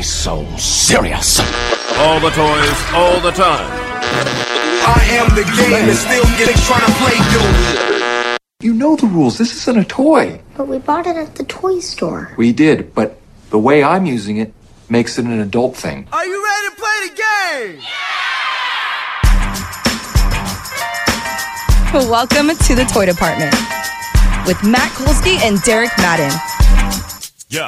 so serious. All the toys, all the time. I am the game and still getting trying to play dude. You know the rules. This isn't a toy. But we bought it at the toy store. We did, but the way I'm using it makes it an adult thing. Are you ready to play the game? Welcome to the Toy Department with Matt Kolsky and Derek Madden. Yeah.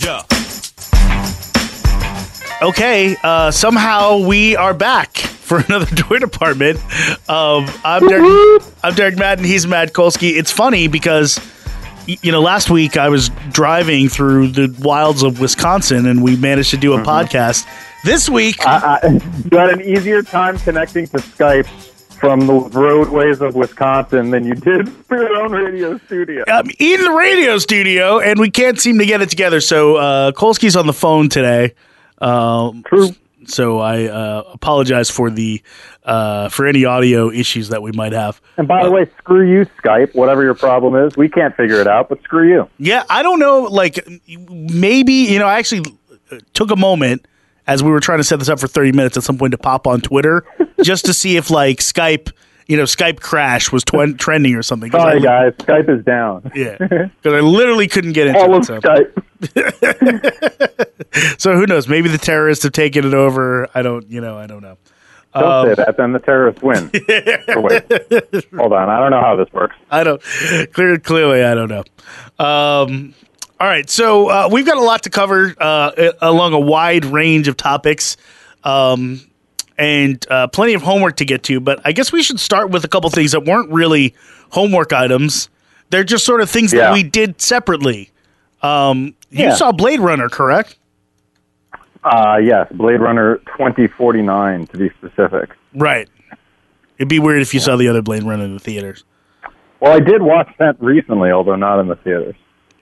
Okay, somehow we are back for another Toy Department. I'm Derek Madden. He's Matt Kolsky. It's funny because, last week I was driving through the wilds of Wisconsin and we managed to do a podcast. This week... you had an easier time connecting to Skype from the roadways of Wisconsin than you did for your own radio studio. I'm in the radio studio, and we can't seem to get it together. So Kolsky's on the phone today. True. So I apologize for any audio issues that we might have. And by the way, screw you, Skype. Whatever your problem is, we can't figure it out, but screw you. Yeah, I don't know. Like, maybe, I actually took a moment as we were trying to set this up for 30 minutes at some point to pop on Twitter just to see if, like, Skype Crash was trending or something. Sorry, guys. Skype is down. Yeah. Because I literally couldn't get into all it. Of Skype. So who knows? Maybe the terrorists have taken it over. I don't know. Don't say that, then the terrorists win. Wait. Hold on. I don't know how this works. Clearly, I don't know. All right, so we've got a lot to cover along a wide range of topics and plenty of homework to get to, but I guess we should start with a couple things that weren't really homework items. They're just sort of things that we did separately. You saw Blade Runner, correct? Yes, Blade Runner 2049, to be specific. Right. It'd be weird if you saw the other Blade Runner in the theaters. Well, I did watch that recently, although not in the theaters.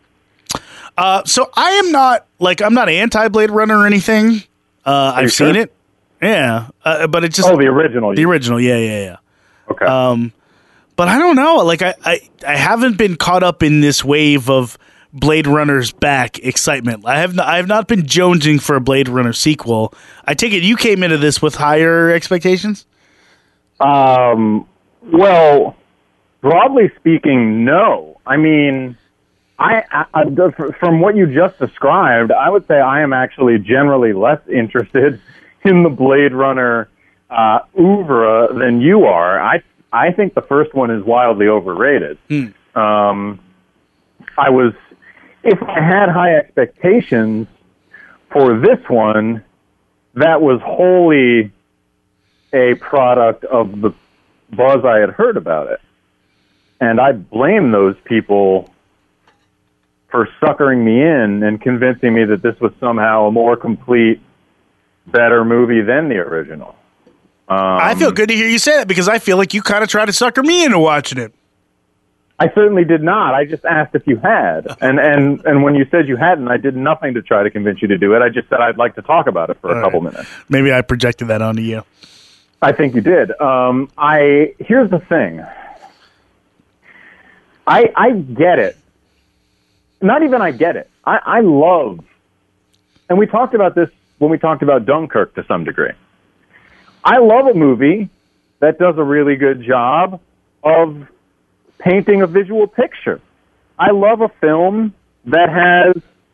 So I'm not anti-Blade Runner or anything. I've seen it. Yeah. But it's just... Oh, the original. The original, yeah. Okay. But I don't know. Like, I haven't been caught up in this wave of Blade Runner's back excitement. I have not been jonesing for a Blade Runner sequel. I take it you came into this with higher expectations? Well, broadly speaking, no. I mean... from what you just described, I would say I am actually generally less interested in the Blade Runner oeuvre than you are. I think the first one is wildly overrated. If I had high expectations for this one, that was wholly a product of the buzz I had heard about it. And I blame those people for suckering me in and convincing me that this was somehow a more complete, better movie than the original. I feel good to hear you say that because I feel like you kind of tried to sucker me into watching it. I certainly did not. I just asked if you had. And when you said you hadn't, I did nothing to try to convince you to do it. I just said I'd like to talk about it for a couple minutes. Maybe I projected that onto you. I think you did. Here's the thing. I get it. Not even I get it. I love, and we talked about this when we talked about Dunkirk to some degree. I love a movie that does a really good job of painting a visual picture. I love a film that has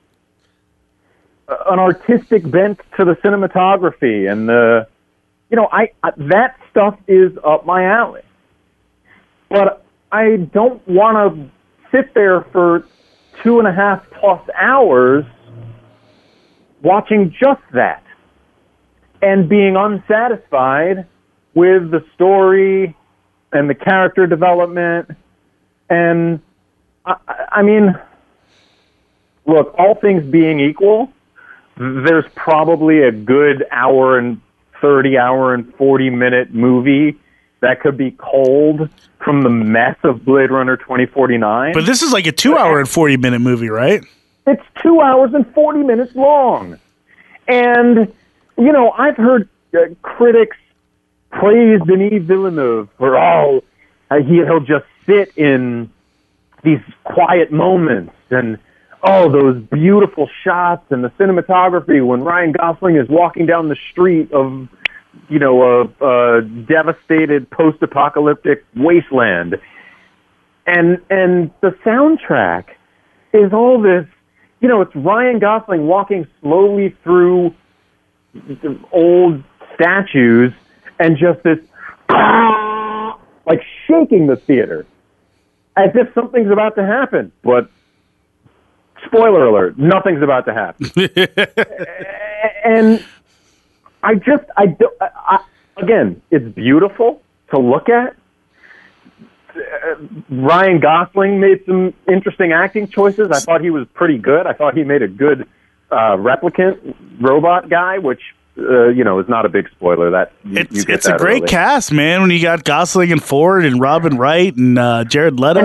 an artistic bent to the cinematography and that stuff is up my alley. But I don't want to sit there for 2.5+ hours watching just that and being unsatisfied with the story and the character development. And I mean, look, all things being equal, there's probably a good hour and 40-minute movie that could be culled from the mess of Blade Runner 2049. But this is like a 2-hour and 40-minute movie, right? It's 2 hours and 40 minutes long. And, I've heard critics praise Denis Villeneuve for, he'll just sit in these quiet moments and, oh, those beautiful shots and the cinematography when Ryan Gosling is walking down the street of, you know, a devastated post-apocalyptic wasteland. And the soundtrack is all this, you know, it's Ryan Gosling walking slowly through the old statues and just this, like shaking the theater as if something's about to happen. But spoiler alert, nothing's about to happen. And again, it's beautiful to look at. Ryan Gosling made some interesting acting choices. I thought he was pretty good. I thought he made a good replicant robot guy, which you know is not a big spoiler. That it's a great cast, man. When you got Gosling and Ford and Robin Wright and Jared Leto,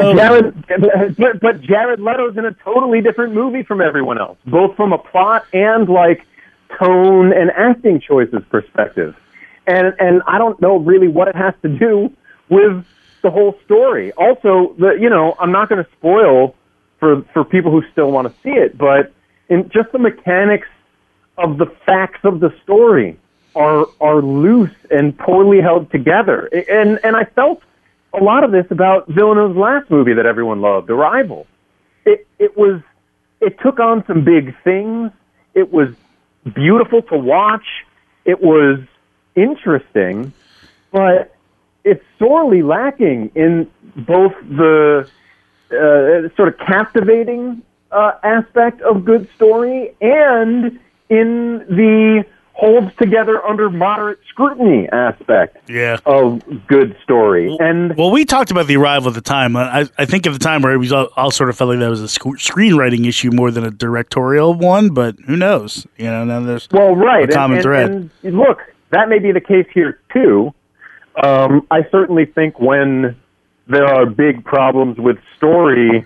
but Jared Leto's in a totally different movie from everyone else, both from a plot and like tone and acting choices perspective. And I don't know really what it has to do with the whole story. Also, I'm not going to spoil for people who still want to see it, but in just the mechanics of the facts of the story are loose and poorly held together. And I felt a lot of this about Villeneuve's last movie that everyone loved, Arrival. It took on some big things. It was beautiful to watch. It was interesting, but it's sorely lacking in both the sort of captivating aspect of good story and in the holds together under moderate scrutiny aspect of good story. And well, we talked about The Arrival at the time. I think at the time where we all sort of felt like that was a screenwriting issue more than a directorial one, but who knows? You know, now there's a common thread. And look, that may be the case here too. I certainly think when there are big problems with story,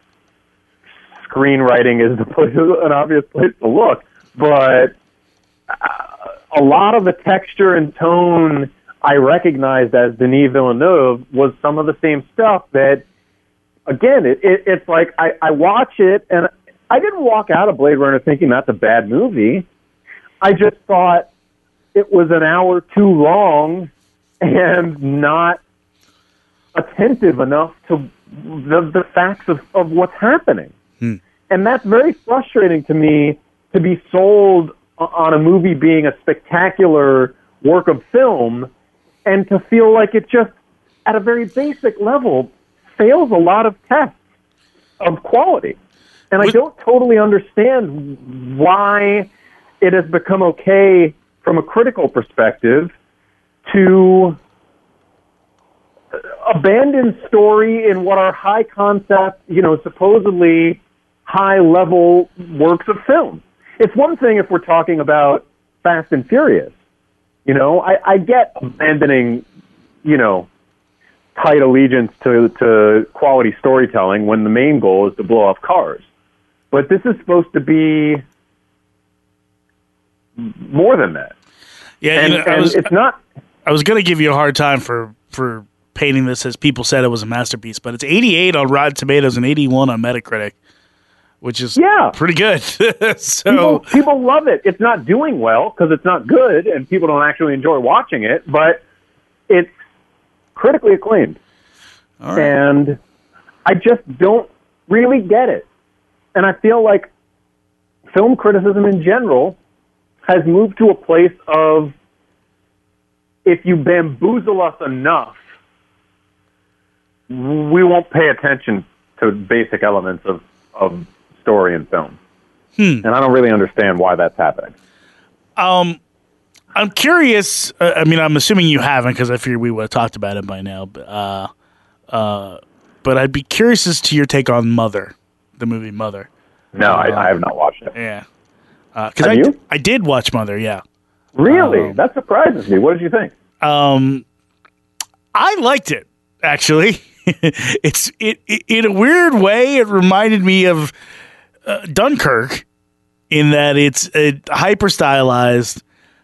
screenwriting is an obvious place to look. But a lot of the texture and tone I recognized as Denis Villeneuve was some of the same stuff that, again, it's like I watch it and I didn't walk out of Blade Runner thinking that's a bad movie. I just thought it was an hour too long and not attentive enough to the facts of what's happening. And that's very frustrating to me, to be sold on a movie being a spectacular work of film and to feel like it just, at a very basic level, fails a lot of tests of quality. And I don't totally understand why it has become okay from a critical perspective to abandon story in what are high concept, supposedly high level works of film. It's one thing if we're talking about Fast and Furious. I get abandoning, tight allegiance to quality storytelling when the main goal is to blow off cars. But this is supposed to be more than that. Yeah, and it's not. I was going to give you a hard time for painting this as people said it was a masterpiece, but it's 88 on Rotten Tomatoes and 81 on Metacritic, which is pretty good. So people love it. It's not doing well because it's not good, and people don't actually enjoy watching it, but it's critically acclaimed. All right. And I just don't really get it. And I feel like film criticism in general has moved to a place of, if you bamboozle us enough, we won't pay attention to basic elements of story and film. And I don't really understand why that's happening. I'm curious. I'm assuming you haven't, because I figured we would have talked about it by now. But I'd be curious as to your take on Mother, the movie Mother. No, I have not watched it. Yeah. Have you? I did watch Mother, yeah. Really? That surprises me. What did you think? I liked it, actually. It's in a weird way, it reminded me of Dunkirk in that it's hyper stylized,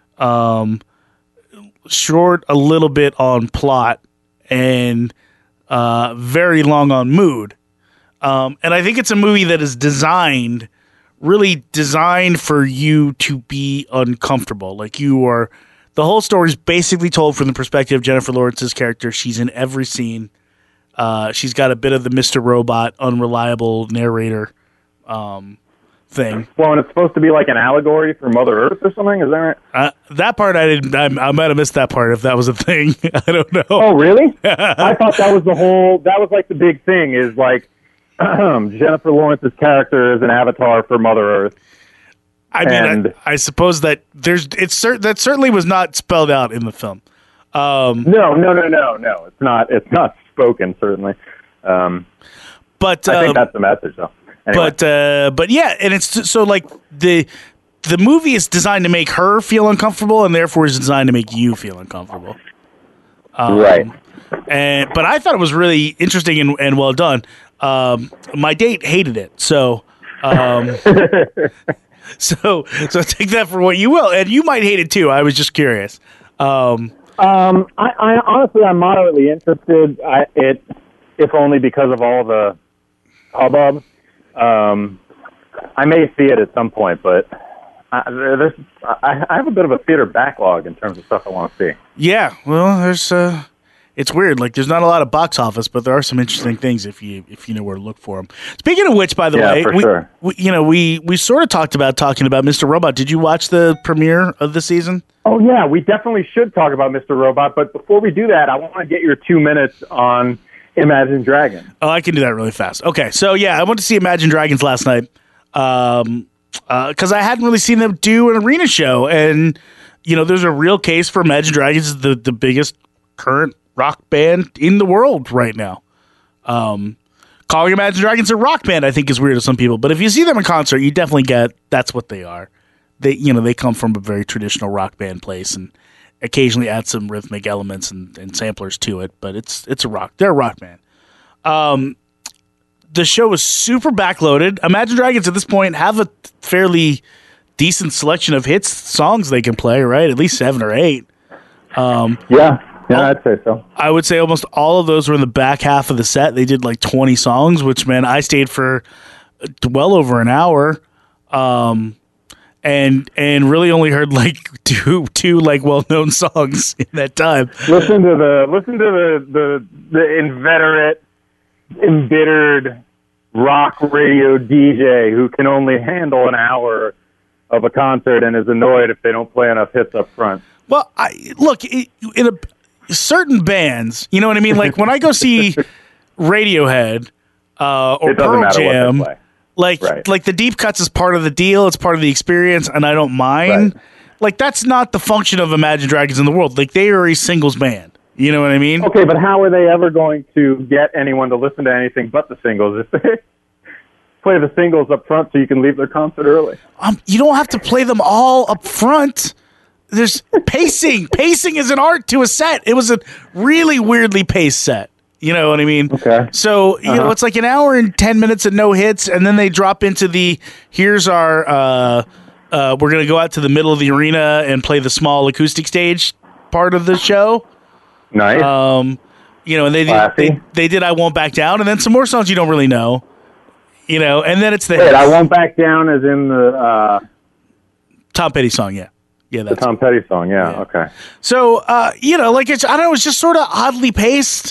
short a little bit on plot, and very long on mood. And I think it's a movie that is really designed for you to be uncomfortable. Like the whole story is basically told from the perspective of Jennifer Lawrence's character. She's in every scene. She's got a bit of the Mr. Robot, unreliable narrator thing. Well, and it's supposed to be like an allegory for Mother Earth or something. Is that right? That part I didn't. I might have missed that part if that was a thing. I don't know. Oh, really? I thought that was that was like the big thing. Is like Jennifer Lawrence's character is an avatar for Mother Earth. I mean, I suppose that that certainly was not spelled out in the film. No. It's not. It's not spoken, certainly. But I think that's the message, though. Anyway. But yeah, and it's so like the movie is designed to make her feel uncomfortable, and therefore is designed to make you feel uncomfortable. Right. But I thought it was really interesting and well done. My date hated it, so so take that for what you will, and you might hate it too. I was just curious. I honestly, I'm moderately interested. If only because of all the hubbub. I may see it at some point, but I have a bit of a theater backlog in terms of stuff I want to see. Yeah, well, it's weird. Like, there's not a lot of box office, but there are some interesting things if you know where to look for them. Speaking of which, by the way, sure. we sort of talking about Mr. Robot. Did you watch the premiere of the season? Oh yeah, we definitely should talk about Mr. Robot. But before we do that, I want to get your 2 minutes on Imagine Dragons. Oh, I can do that really fast. Okay, so yeah, I went to see Imagine Dragons last night because I hadn't really seen them do an arena show, and there's a real case for Imagine Dragons, the biggest current rock band in the world right now. Calling Imagine Dragons a rock band, I think, is weird to some people, but if you see them in concert, you definitely get that's what they are. They come from a very traditional rock band place and occasionally add some rhythmic elements and samplers to it, but they're a rock band. The show is super backloaded. Imagine Dragons at this point have a fairly decent selection of hits songs they can play, right? At least 7 or 8. Yeah, I'd say so. I would say almost all of those were in the back half of the set. They did like 20 songs, which, man, I stayed for well over an hour. And really only heard like two like well-known songs in that time. Listen to the inveterate, embittered rock radio DJ who can only handle an hour of a concert and is annoyed if they don't play enough hits up front. Well, in certain bands, you know what I mean? Like when I go see Radiohead or Pearl Jam. Like the deep cuts is part of the deal. It's part of the experience, and I don't mind. Right. Like, that's not the function of Imagine Dragons in the world. Like, they are a singles band. You know what I mean? Okay, but how are they ever going to get anyone to listen to anything but the singles if they play the singles up front so you can leave their concert early? You don't have to play them all up front. There's pacing. Pacing is an art to a set. It was a really weirdly paced set. You know what I mean? Okay. So, it's like an hour and 10 minutes of no hits, and then they drop into here's our, we're going to go out to the middle of the arena and play the small acoustic stage part of the show. Nice. And they did I Won't Back Down, and then some more songs you don't really know. And then it's the hits. I Won't Back Down as in the... Tom Petty song, yeah. Yeah, that's the Tom Petty song, yeah. Okay. So, I don't know, it's just sort of oddly paced.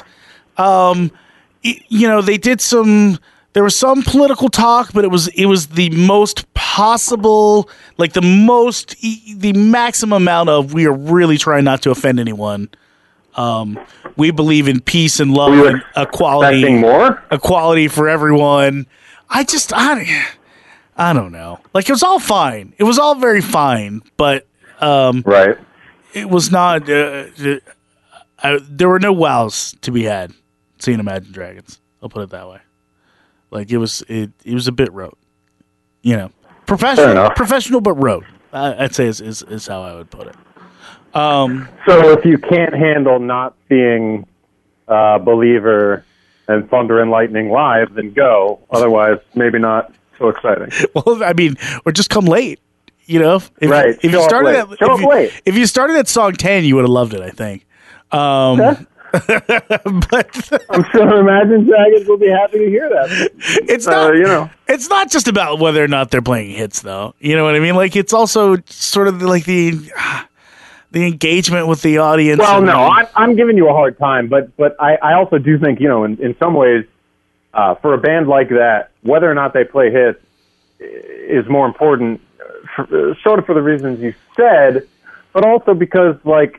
They did there was some political talk, but it was the most possible, like the maximum amount of, we are really trying not to offend anyone. We believe in peace and love and equality for everyone. I don't know. Like, it was all fine. It was all very fine, but, right. It was not, there were no wows to be had. Seeing Imagine Dragons, I'll put it that way. Like it was a bit rote, professional but rote. I'd say is how I would put it. So if you can't handle not seeing Believer and Thunder and Lightning live, then go. Otherwise, maybe not so exciting. Well, I mean, or just come late. Right. If you started at song 10, you would have loved it. I think. Okay. But I'm sure Imagine Dragons will be happy to hear that. it's not, you know. it's not just about whether or not they're playing hits, though. You know what I mean? Like, it's also sort of like the engagement with the audience. Well, no, I'm giving you a hard time, but I also do think, you know, in some ways, for a band like that, whether or not they play hits is more important, sort of for the reasons you said, but also because, like,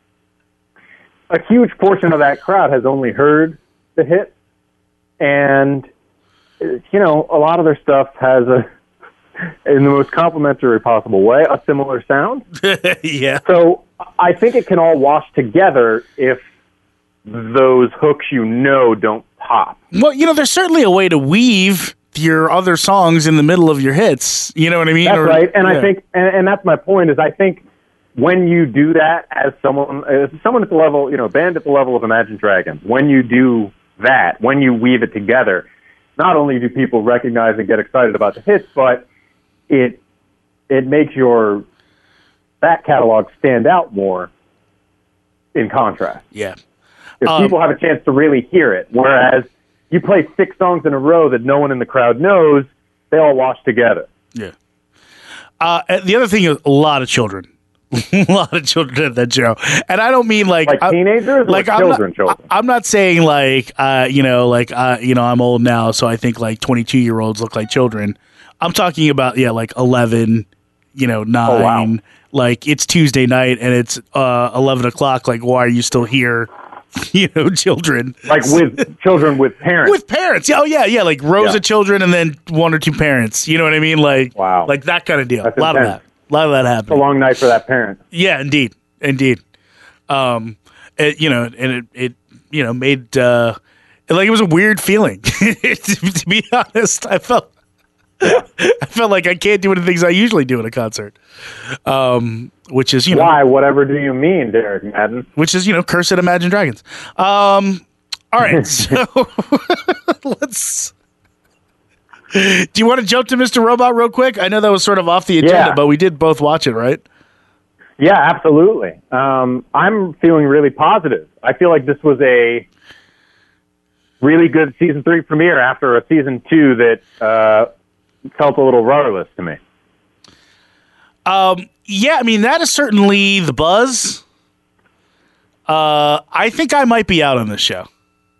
a huge portion of that crowd has only heard the hit, and, you know, a lot of their stuff has in the most complimentary possible way, a similar sound. Yeah. So I think it can all wash together if those hooks, you know, don't pop. Well, you know, there's certainly a way to weave your other songs in the middle of your hits. You know what I mean? That's right. And I think, and that's my point, is I think when you do that as someone at the level, you know, a band at the level of Imagine Dragons, when you do that, when you weave it together, not only do people recognize and get excited about the hits, but it makes your back catalog stand out more in contrast. Yeah. If people have a chance to really hear it, whereas you play 6 songs in a row that no one in the crowd knows, they all wash together. Yeah. The other thing is a lot of children. A lot of children at that show. And I don't mean like teenagers, like children. I'm not saying like, you know, I'm old now, so I think like 22-year-olds look like children. I'm talking about, like 11, 9. Oh, wow. Like, it's Tuesday night and it's 11 o'clock. Like, why are you still here? Children. Like with children with parents. With parents. Oh, yeah. Like rows of children and then 1 or 2 parents. You know what I mean? Like, wow. Like that kind of deal. That's a lot intense. of that happened. It's a long night for that parent. Yeah, indeed. It made, like, it was a weird feeling. To be honest, I felt like I can't do the things I usually do at a concert. Which is, why? Whatever do you mean, Derek Madden? Which is, curse at Imagine Dragons. All right, so let's. Do you want to jump to Mr. Robot real quick? I know that was sort of off the agenda, but we did both watch it, right? Yeah, absolutely. I'm feeling really positive. I feel like this was a really good season 3 premiere after a season 2 that felt a little rudderless to me. Yeah, I mean, that is certainly the buzz. I think I might be out on this show.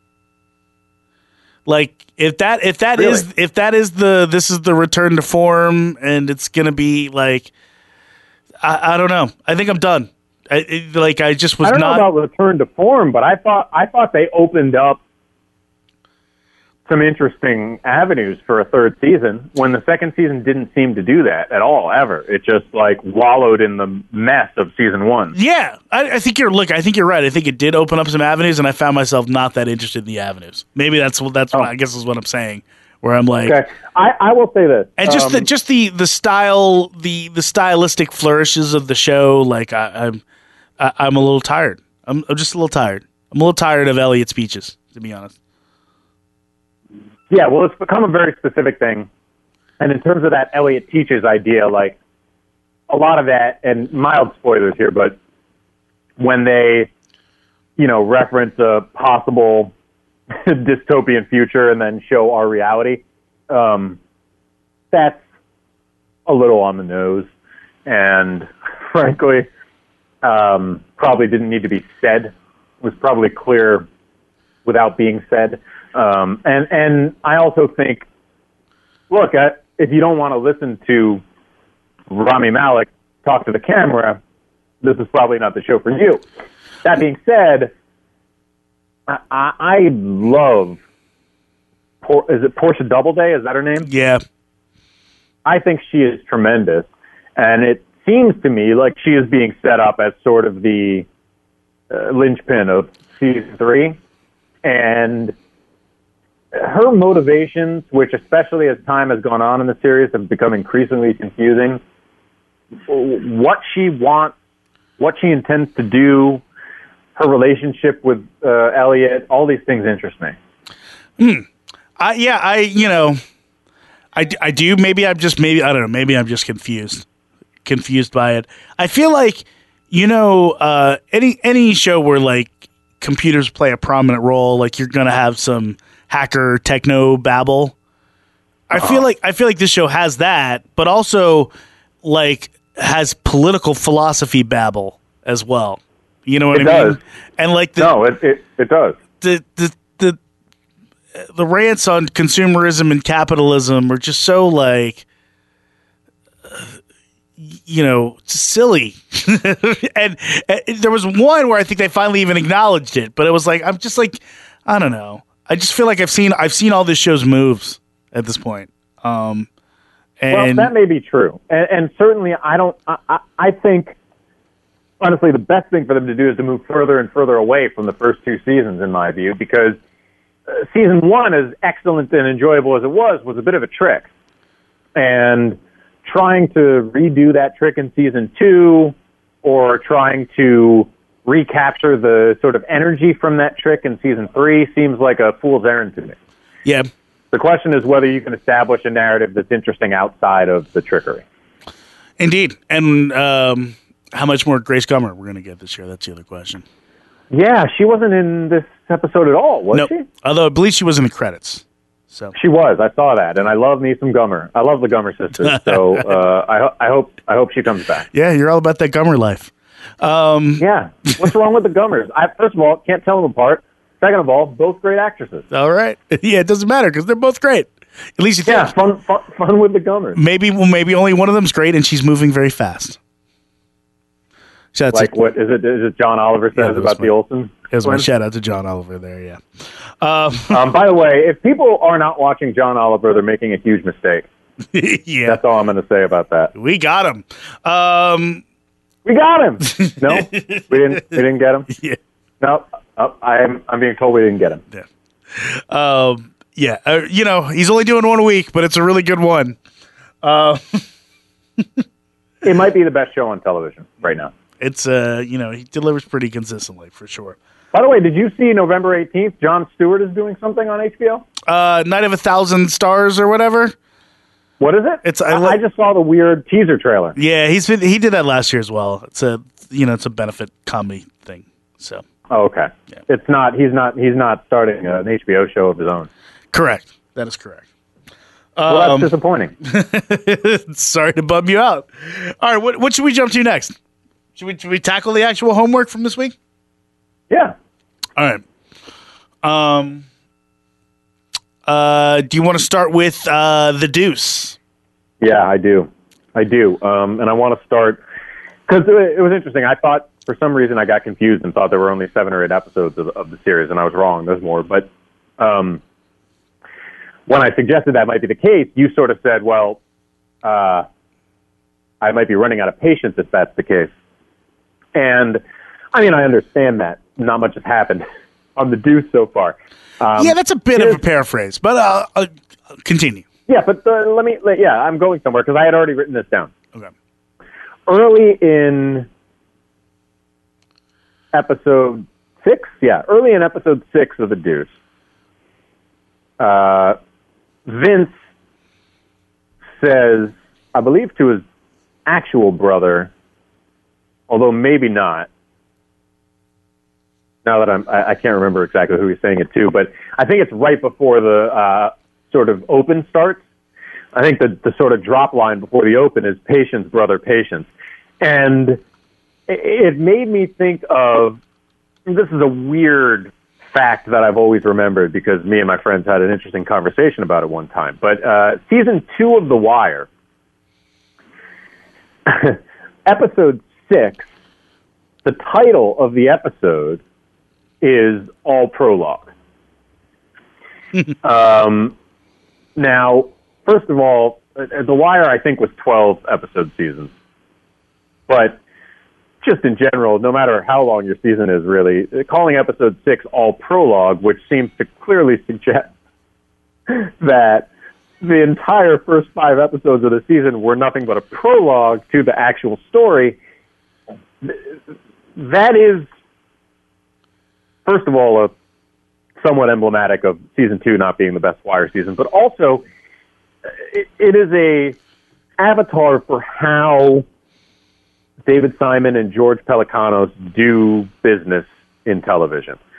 Like, if that Really? is this is the return to form, and it's gonna be like, I don't know. I think I'm done. I just was I don't not know about return to form, but I thought they opened up some interesting avenues for a third season when the second season didn't seem to do that at all, ever. It just like wallowed in the mess of season 1. Yeah, I think you're right. I think it did open up some avenues, and I found myself not that interested in the avenues. Maybe that's what I guess is what I'm saying. Where I'm like, okay, I will say this, and just the style, the stylistic flourishes of the show. Like I'm a little tired. I'm just a little tired. I'm a little tired of Elliot's speeches, to be honest. Yeah, well, it's become a very specific thing. And in terms of that Elliot teaches idea, like, a lot of that, and mild spoilers here, but when they, reference a possible dystopian future and then show our reality, that's a little on the nose. And frankly, probably didn't need to be said. It was probably clear without being said. And I also think, look, if you don't want to listen to Rami Malek talk to the camera, this is probably not the show for you. That being said, I love, is it Portia Doubleday? Is that her name? Yeah. I think she is tremendous. And it seems to me like she is being set up as sort of the linchpin of season 3. And her motivations, which especially as time has gone on in the series have become increasingly confusing, what she wants, what she intends to do, her relationship with Elliot, all these things interest me. I do. Maybe I don't know. Maybe I'm just confused by it. I feel like, any show where like computers play a prominent role. Like you're going to have some hacker techno babble. I feel like this show has that, but also like has political philosophy babble as well. You know what I mean? Does. And like it does. The rants on consumerism and capitalism are just so like, silly. and there was one where I think they finally even acknowledged it, but it was like, I'm just like, I don't know. I just feel like I've seen all this show's moves at this point. And well, that may be true. And certainly I think, honestly, the best thing for them to do is to move further and further away from the first two seasons, in my view, because season one, as excellent and enjoyable as it was a bit of a trick. And trying to redo that trick in season two, or trying to recapture the sort of energy from that trick in season three seems like a fool's errand to me. Yeah. The question is whether you can establish a narrative that's interesting outside of the trickery. Indeed. And how much more Grace Gummer we're going to get this year? That's the other question. Yeah, she wasn't in this episode at all, was she? Although I believe she was in the credits. So she was. I saw that, and I love me some Gummer. I love the Gummer sisters. So I hope she comes back. Yeah, you're all about that Gummer life. Yeah. What's wrong with the Gummers? First of all, can't tell them apart. Second of all, both great actresses. All right. Yeah, it doesn't matter because they're both great. At least you think. Yeah, fun with the Gummers. Maybe only one of them's great, and she's moving very fast. So that's like what is it? Is it John Oliver says about the Olsen? Here's my shout out to John Oliver there. Yeah. By the way, if people are not watching John Oliver, they're making a huge mistake. Yeah, that's all I'm going to say about that. We got him. We got him. No, we didn't get him. Yeah. No, I'm being told we didn't get him. Yeah. He's only doing one a week, but it's a really good one. It might be the best show on television right now. It's he delivers pretty consistently for sure. By the way, did you see November 18th? Jon Stewart is doing something on HBO. Night of 1,000 Stars or whatever. What is it? I just saw the weird teaser trailer. Yeah, he did that last year as well. It's a benefit comedy thing. So. Oh, okay. Yeah. It's not. He's not starting an HBO show of his own. Correct. That is correct. Well, that's disappointing. Sorry to bum you out. All right, what should we jump to next? Should we tackle the actual homework from this week? Yeah. All right. Do you want to start with The Deuce? Yeah, I do. And I want to start because it was interesting. I thought for some reason I got confused and thought there were only 7 or 8 episodes of the series, and I was wrong. There's more. But when I suggested that might be the case, you sort of said, well, I might be running out of patience if that's the case. And, I mean, I understand that. Not much has happened on The Deuce so far. Yeah, that's a bit of a paraphrase, but continue. Yeah, but I'm going somewhere because I had already written this down. Okay. Early in episode 6? Yeah, early in episode 6 of The Deuce, Vince says, I believe to his actual brother, although maybe not. Now that I can't remember exactly who he's saying it to, but I think it's right before the sort of open starts. I think the sort of drop line before the open is "Patience, brother, patience," and it made me think of. This is a weird fact that I've always remembered because me and my friends had an interesting conversation about it one time. But season 2 of The Wire, episode 6, the title of the episode is All Prologue. Now, first of all, The Wire, I think, was 12 episode seasons. But just in general, no matter how long your season is, really, calling episode 6 All Prologue, which seems to clearly suggest that the entire first 5 episodes of the season were nothing but a prologue to the actual story, that is, first of all, somewhat emblematic of season 2 not being the best Wire season, but also it is a avatar for how David Simon and George Pelecanos do business in television.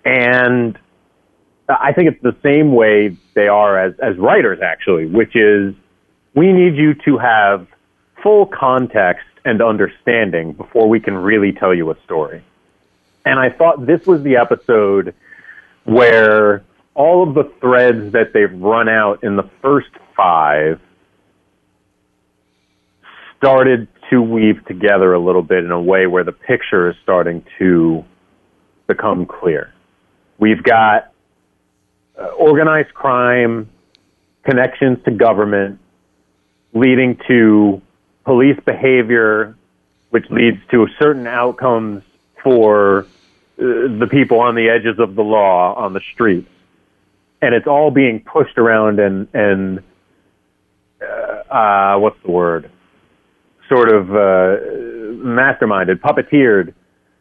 And I think it's the same way they are as writers, actually, which is we need you to have full context and understanding before we can really tell you a story. And I thought this was the episode where all of the threads that they've run out in the first 5 started to weave together a little bit in a way where the picture is starting to become clear. We've got organized crime, connections to government, leading to police behavior, which leads to certain outcomes for the people on the edges of the law on the streets. And it's all being pushed around and what's the word? Sort of masterminded, puppeteered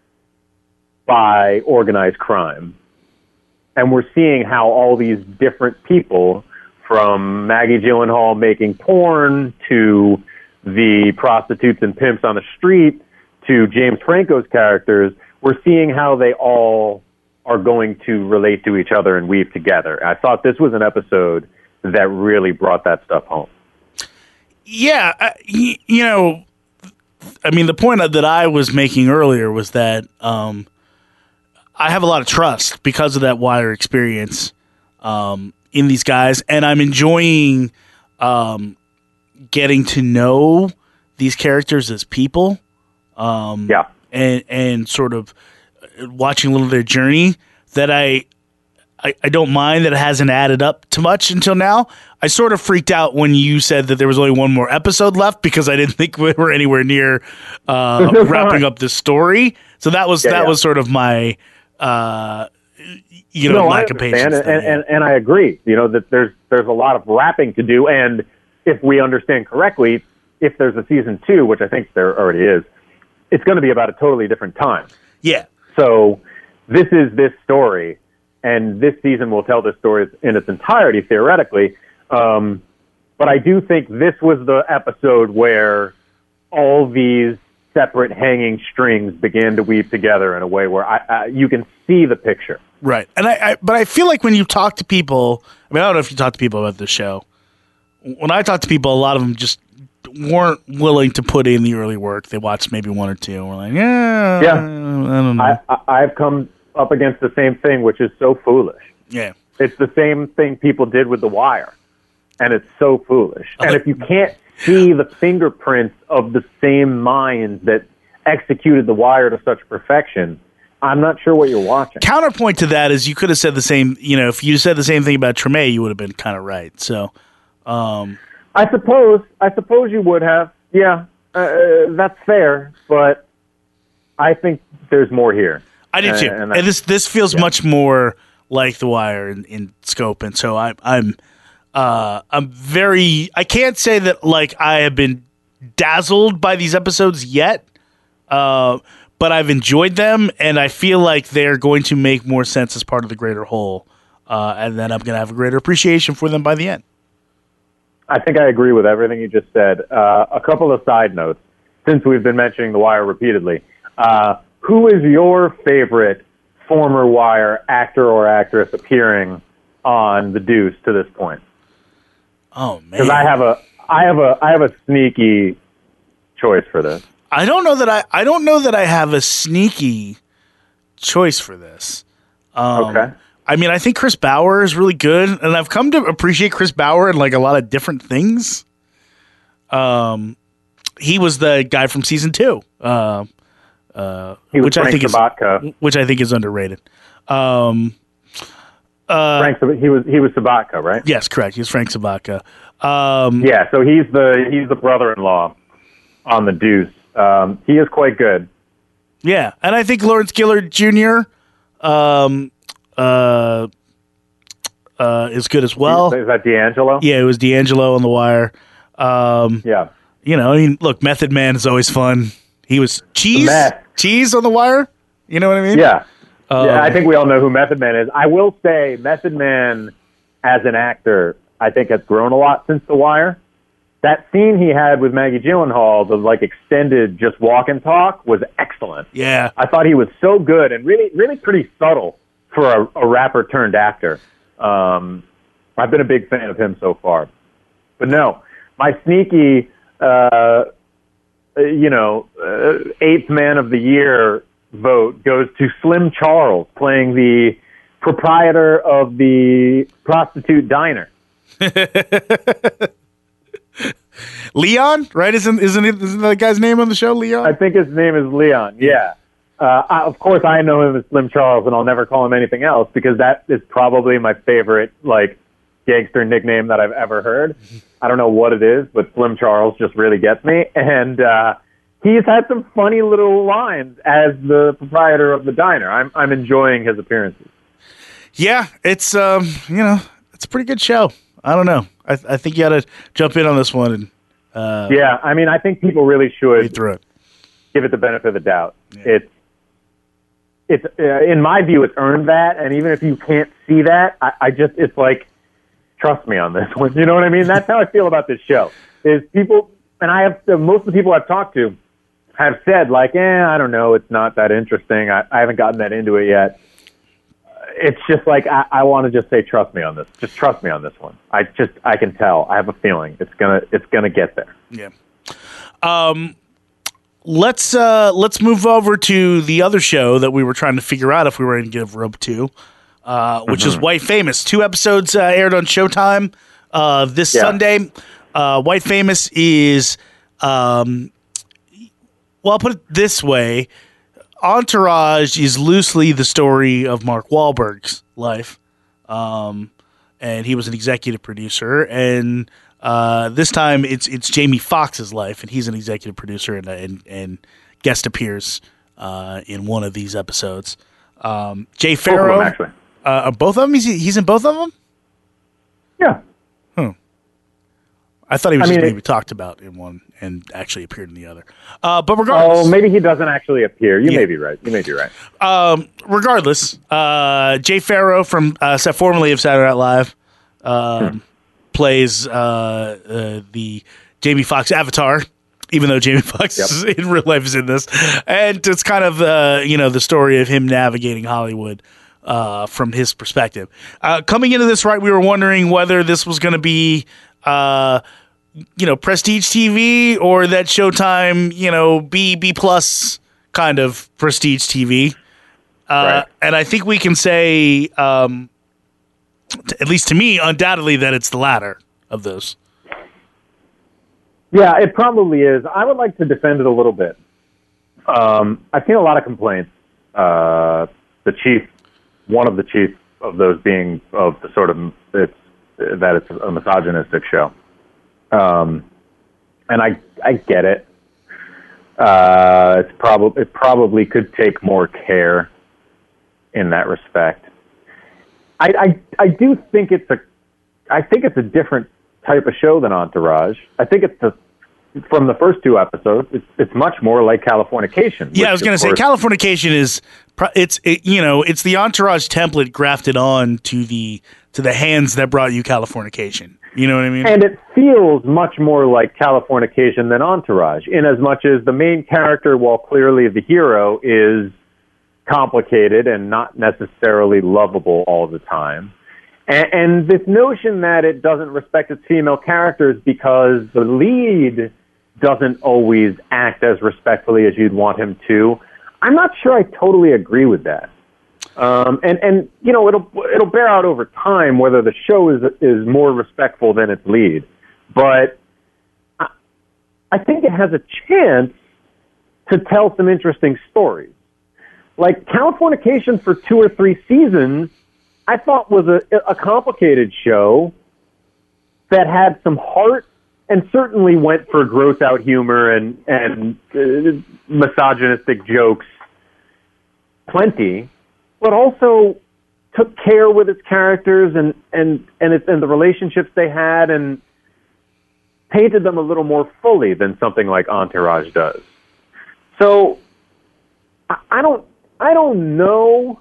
by organized crime. And we're seeing how all these different people, from Maggie Gyllenhaal making porn to the prostitutes and pimps on the street to James Franco's characters, we're seeing how they all are going to relate to each other and weave together. I thought this was an episode that really brought that stuff home. Yeah, the point that I was making earlier was that I have a lot of trust because of that Wire experience in these guys, and I'm enjoying getting to know these characters as people. And sort of watching a little of their journey that I don't mind that it hasn't added up too much until now. I sort of freaked out when you said that there was only one more episode left because I didn't think we were anywhere near wrapping up this story. So that was sort of my lack of patience. And I agree. That there's a lot of wrapping to do, and if we understand correctly, if there's a season 2, which I think there already is, it's going to be about a totally different time. Yeah. So this is this story, and this season will tell this story in its entirety, theoretically. But I do think this was the episode where all these separate hanging strings began to weave together in a way where you can see the picture. Right. And but I feel like when you talk to people, I don't know if you talk to people about this show. When I talk to people, a lot of them just weren't willing to put in the early work. They watched maybe 1 or 2 and were like, I don't know. I've come up against the same thing, which is so foolish. Yeah. It's the same thing people did with The Wire, and it's so foolish. And if you can't see the fingerprints of the same minds that executed The Wire to such perfection, I'm not sure what you're watching. Counterpoint to that is you could have said the same, if you said the same thing about Treme, you would have been kind of right. So, I suppose you would have. Yeah, that's fair. But I think there's more here. I do too. And this feels much more like The Wire in scope, and so I'm very. I can't say that like I have been dazzled by these episodes yet, but I've enjoyed them, and I feel like they're going to make more sense as part of the greater whole, and then I'm going to have a greater appreciation for them by the end. I think I agree with everything you just said. A couple of side notes, since we've been mentioning The Wire repeatedly. Who is your favorite former Wire actor or actress appearing on The Deuce to this point? Oh man, because I have a sneaky choice for this. I don't know that I have a sneaky choice for this. Okay. I mean, I think Chris Bauer is really good, and I've come to appreciate Chris Bauer in like a lot of different things. He was the guy from season 2, which I think is underrated. Frank, he was Sabatka, right? Yes, correct. He was Frank Sabatka. Yeah, so he's the brother-in-law on The Deuce. He is quite good. Yeah, and I think Lawrence Gillard Jr. Is good as well. Is that D'Angelo? Yeah, it was D'Angelo on The Wire. Yeah. Look, Method Man is always fun. He was Cheese on The Wire. You know what I mean? Yeah. Yeah, I think we all know who Method Man is. I will say Method Man, as an actor, I think has grown a lot since The Wire. That scene he had with Maggie Gyllenhaal, the extended just walk and talk, was excellent. Yeah. I thought he was so good and really, really pretty subtle for a rapper turned actor. I've been a big fan of him so far. But no, my sneaky, eighth man of the year vote goes to Slim Charles, playing the proprietor of the prostitute diner. Leon, right? Isn't that guy's name on the show, Leon? I think his name is Leon, yeah. Of course, I know him as Slim Charles, and I'll never call him anything else because that is probably my favorite, gangster nickname that I've ever heard. I don't know what it is, but Slim Charles just really gets me. And he's had some funny little lines as the proprietor of the diner. I'm enjoying his appearances. Yeah, it's it's a pretty good show. I don't know. I think you got to jump in on this one. And yeah, I mean, I think people really should give it the benefit of the doubt. Yeah. It's in my view, it's earned that, and even if you can't see that, it's like, trust me on this one. You know what I mean? That's how I feel about this show. Is people, and most of the people I've talked to have said I don't know, it's not that interesting. I haven't gotten that into it yet. It's just I want to just say, trust me on this. Just trust me on this one. I can tell. I have a feeling it's gonna get there. Yeah. Let's move over to the other show that we were trying to figure out if we were going to give rope to, which is White Famous. 2 episodes aired on Showtime this Sunday. White Famous is, I'll put it this way. Entourage is loosely the story of Mark Wahlberg's life. And he was an executive producer. And this time it's Jamie Foxx's life, and he's an executive producer and guest appears in one of these episodes. Jay Farrow. Both of them, actually. Both of them? He's in both of them? Yeah. I thought he was maybe talked about in one and actually appeared in the other. But regardless. Oh, maybe he doesn't actually appear. You may be right. Regardless, Jay Farrow from formerly of Saturday Night Live plays the Jamie Foxx avatar, even though Jamie Foxx in real life is in this. And it's kind of the story of him navigating Hollywood from his perspective. Coming into this, we were wondering whether this was going to be prestige TV or that Showtime, B plus kind of prestige TV. Right. And I think we can say, at least to me, undoubtedly that it's the latter of those. Yeah, it probably is. I would like to defend it a little bit. I've seen a lot of complaints. One of the chief of those being of the sort of that it's a misogynistic show. And I get it. It probably could take more care in that respect. I do think it's a different type of show than Entourage. I think from the first 2 episodes, it's much more like Californication. Yeah, I was going to say Californication is it's the Entourage template grafted on to the hands that brought you Californication. You know what I mean? And it feels much more like Californication than Entourage, in as much as the main character, while clearly the hero, is complicated and not necessarily lovable all the time. And this notion that it doesn't respect its female characters because the lead doesn't always act as respectfully as you'd want him to, I'm not sure I totally agree with that. And it'll bear out over time whether the show is more respectful than its lead. But I think it has a chance to tell some interesting stories. Like Californication for 2 or 3 seasons, I thought was a complicated show that had some heart and certainly went for gross out humor and misogynistic jokes plenty, but also took care with its characters and the relationships they had and painted them a little more fully than something like Entourage does. So I don't know.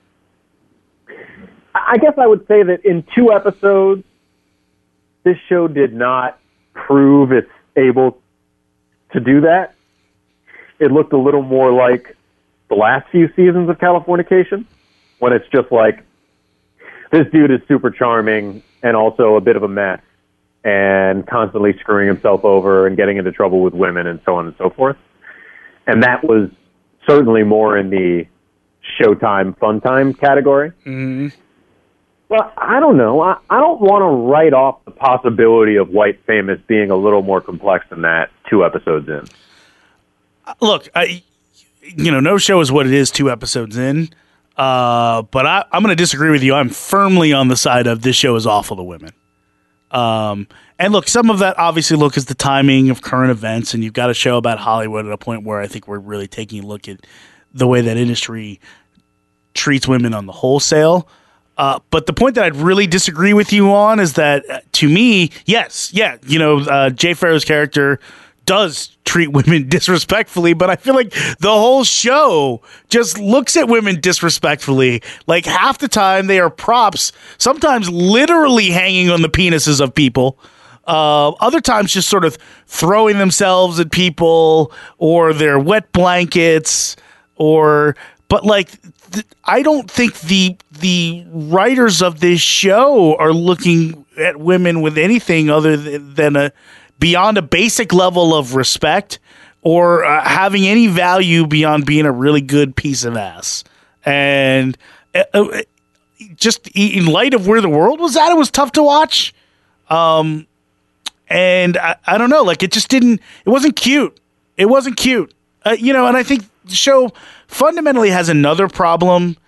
I guess I would say that in 2 episodes, this show did not prove it's able to do that. It looked a little more like the last few seasons of Californication. when it's just like, this dude is super charming and also a bit of a mess and constantly screwing himself over and getting into trouble with women and so on and so forth. And that was certainly more in the Showtime fun time category. Mm-hmm. But I don't know. I don't want to write off the possibility of White Famous being a little more complex than that 2 episodes in. Look, no show is what it is 2 episodes in. But I'm going to disagree with you. I'm firmly on the side of this show is awful to women. And look, some of that obviously is the timing of current events, and you've got a show about Hollywood at a point where I think we're really taking a look at the way that industry treats women on the wholesale. But the point that I'd really disagree with you on is that, to me, Jay Pharoah's character does treat women disrespectfully, but I feel like the whole show just looks at women disrespectfully. Like, half the time they are props, sometimes literally hanging on the penises of people. Other times just sort of throwing themselves at people or their wet blankets but I don't think the writers of this show are looking at women with anything other than beyond a basic level of respect or having any value beyond being a really good piece of ass. And just in light of where the world was at, it was tough to watch. And I don't know, it wasn't cute. It wasn't cute. And I think the show fundamentally has another problem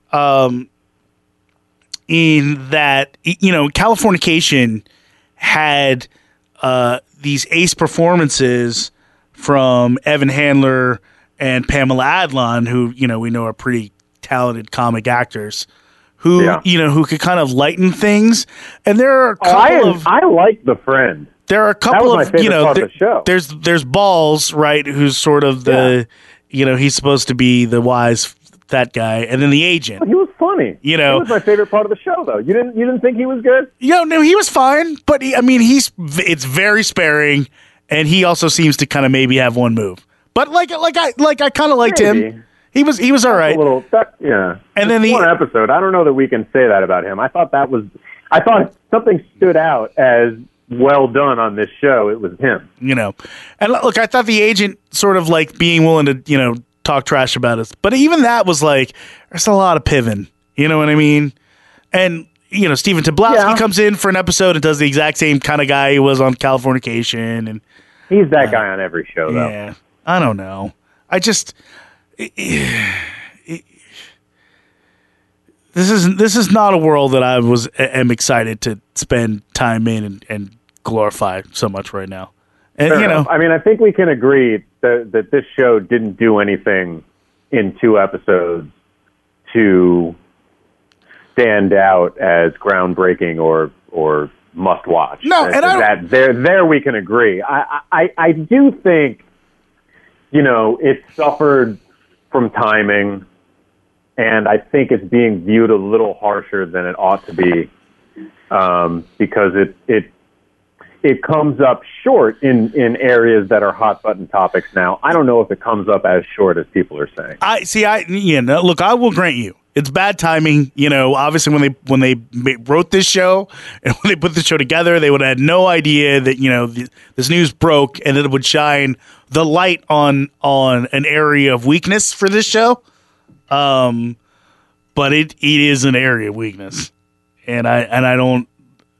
in that, Californication had these ace performances from Evan Handler and Pamela Adlon, who, we know are pretty talented comic actors who could kind of lighten things. And there are a couple I like The Friend. There are a couple of, part of the show. There's Balls, right, who's sort of the, he's supposed to be the wise fat guy, and then the agent. He was funny. He was my favorite part of the show, though. You didn't think he was good? No, he was fine, but it's very sparing, and he also seems to kind of maybe have one move. But I kind of liked him. He was all right. And then one episode. I don't know that we can say that about him. I thought something stood out as well done on this show. It was him. And look, I thought the agent sort of being willing to, talk trash about us. But even that was there's a lot of pivin'. You know what I mean? And, Stephen Tobolowsky comes in for an episode and does the exact same kind of guy he was on Californication. And he's that guy on every show, though. Yeah. I don't know. I just... This is not a world that I am excited to spend time in and glorify so much right now. And I think we can agree that this show didn't do anything in 2 episodes to stand out as groundbreaking or must watch. No, and there we can agree. I do think it suffered from timing. And I think it's being viewed a little harsher than it ought to be, because it comes up short in areas that are hot button topics now. I don't know if it comes up as short as people are saying. Look, I will grant you it's bad timing. Obviously when they wrote this show and when they put the show together, they would have had no idea that this news broke and it would shine the light on an area of weakness for this show. But it is an area of weakness, and I don't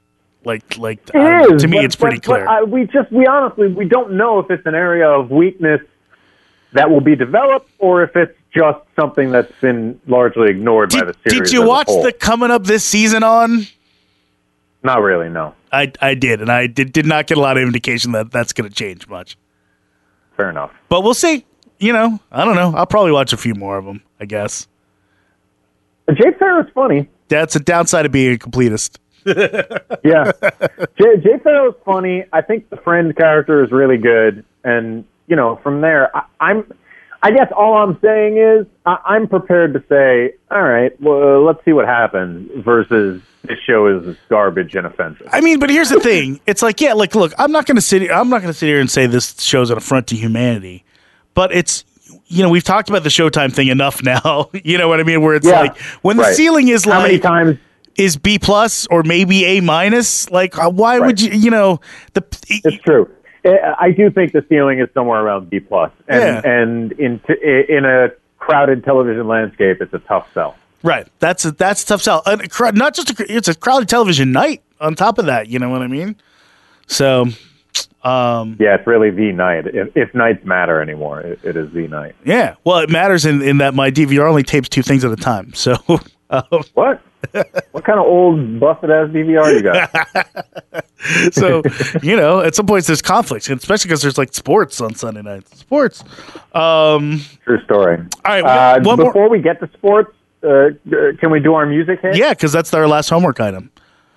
to me it's pretty clear. But we honestly don't know if it's an area of weakness that will be developed or if it's just something that's been largely ignored by the series. Did you watch the coming up this season on? Not really, no. I did, and I did not get a lot of indication that that's going to change much. Fair enough. But we'll see. I don't know. I'll probably watch a few more of them, I guess. Jay Pharoah's funny. That's a downside of being a completist. Yeah. Jay Pharoah's funny. I think the Friend character is really good. And, from there, I guess all I'm saying is I'm prepared to say, all right, well, let's see what happens versus this show is garbage and offensive. But here's the thing. It's look, I'm not going to sit here and say this show's an affront to humanity. But it's, we've talked about the Showtime thing enough now. You know what I mean? Where it's Yeah. like when the Right. ceiling is How many like times? is B plus or maybe A minus. Like why would Right. you? It's true. I do think the ceiling is somewhere around B plus, and in a crowded television landscape, it's a tough sell. Right. That's a tough sell. Not just it's a crowded television night on top of that. You know what I mean? So. Yeah, it's really the night. If nights matter anymore, it is the night. Yeah. Well, it matters in that my DVR only tapes 2 things at a time. So. What? What kind of old busted ass DVR you got? So, at some points there's conflicts, especially because there's like sports on Sunday nights. Sports. True story. All right. Before we get to sports, can we do our music hit? Yeah, because that's our last homework item.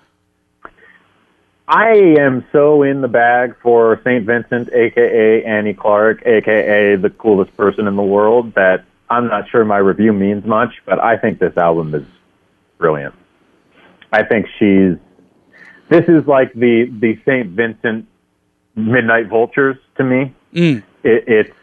I am so in the bag for St. Vincent, a.k.a. Annie Clark, a.k.a. the coolest person in the world, that I'm not sure my review means much, but I think this album is brilliant. I think this is like the St. Vincent Midnight Vultures to me. It's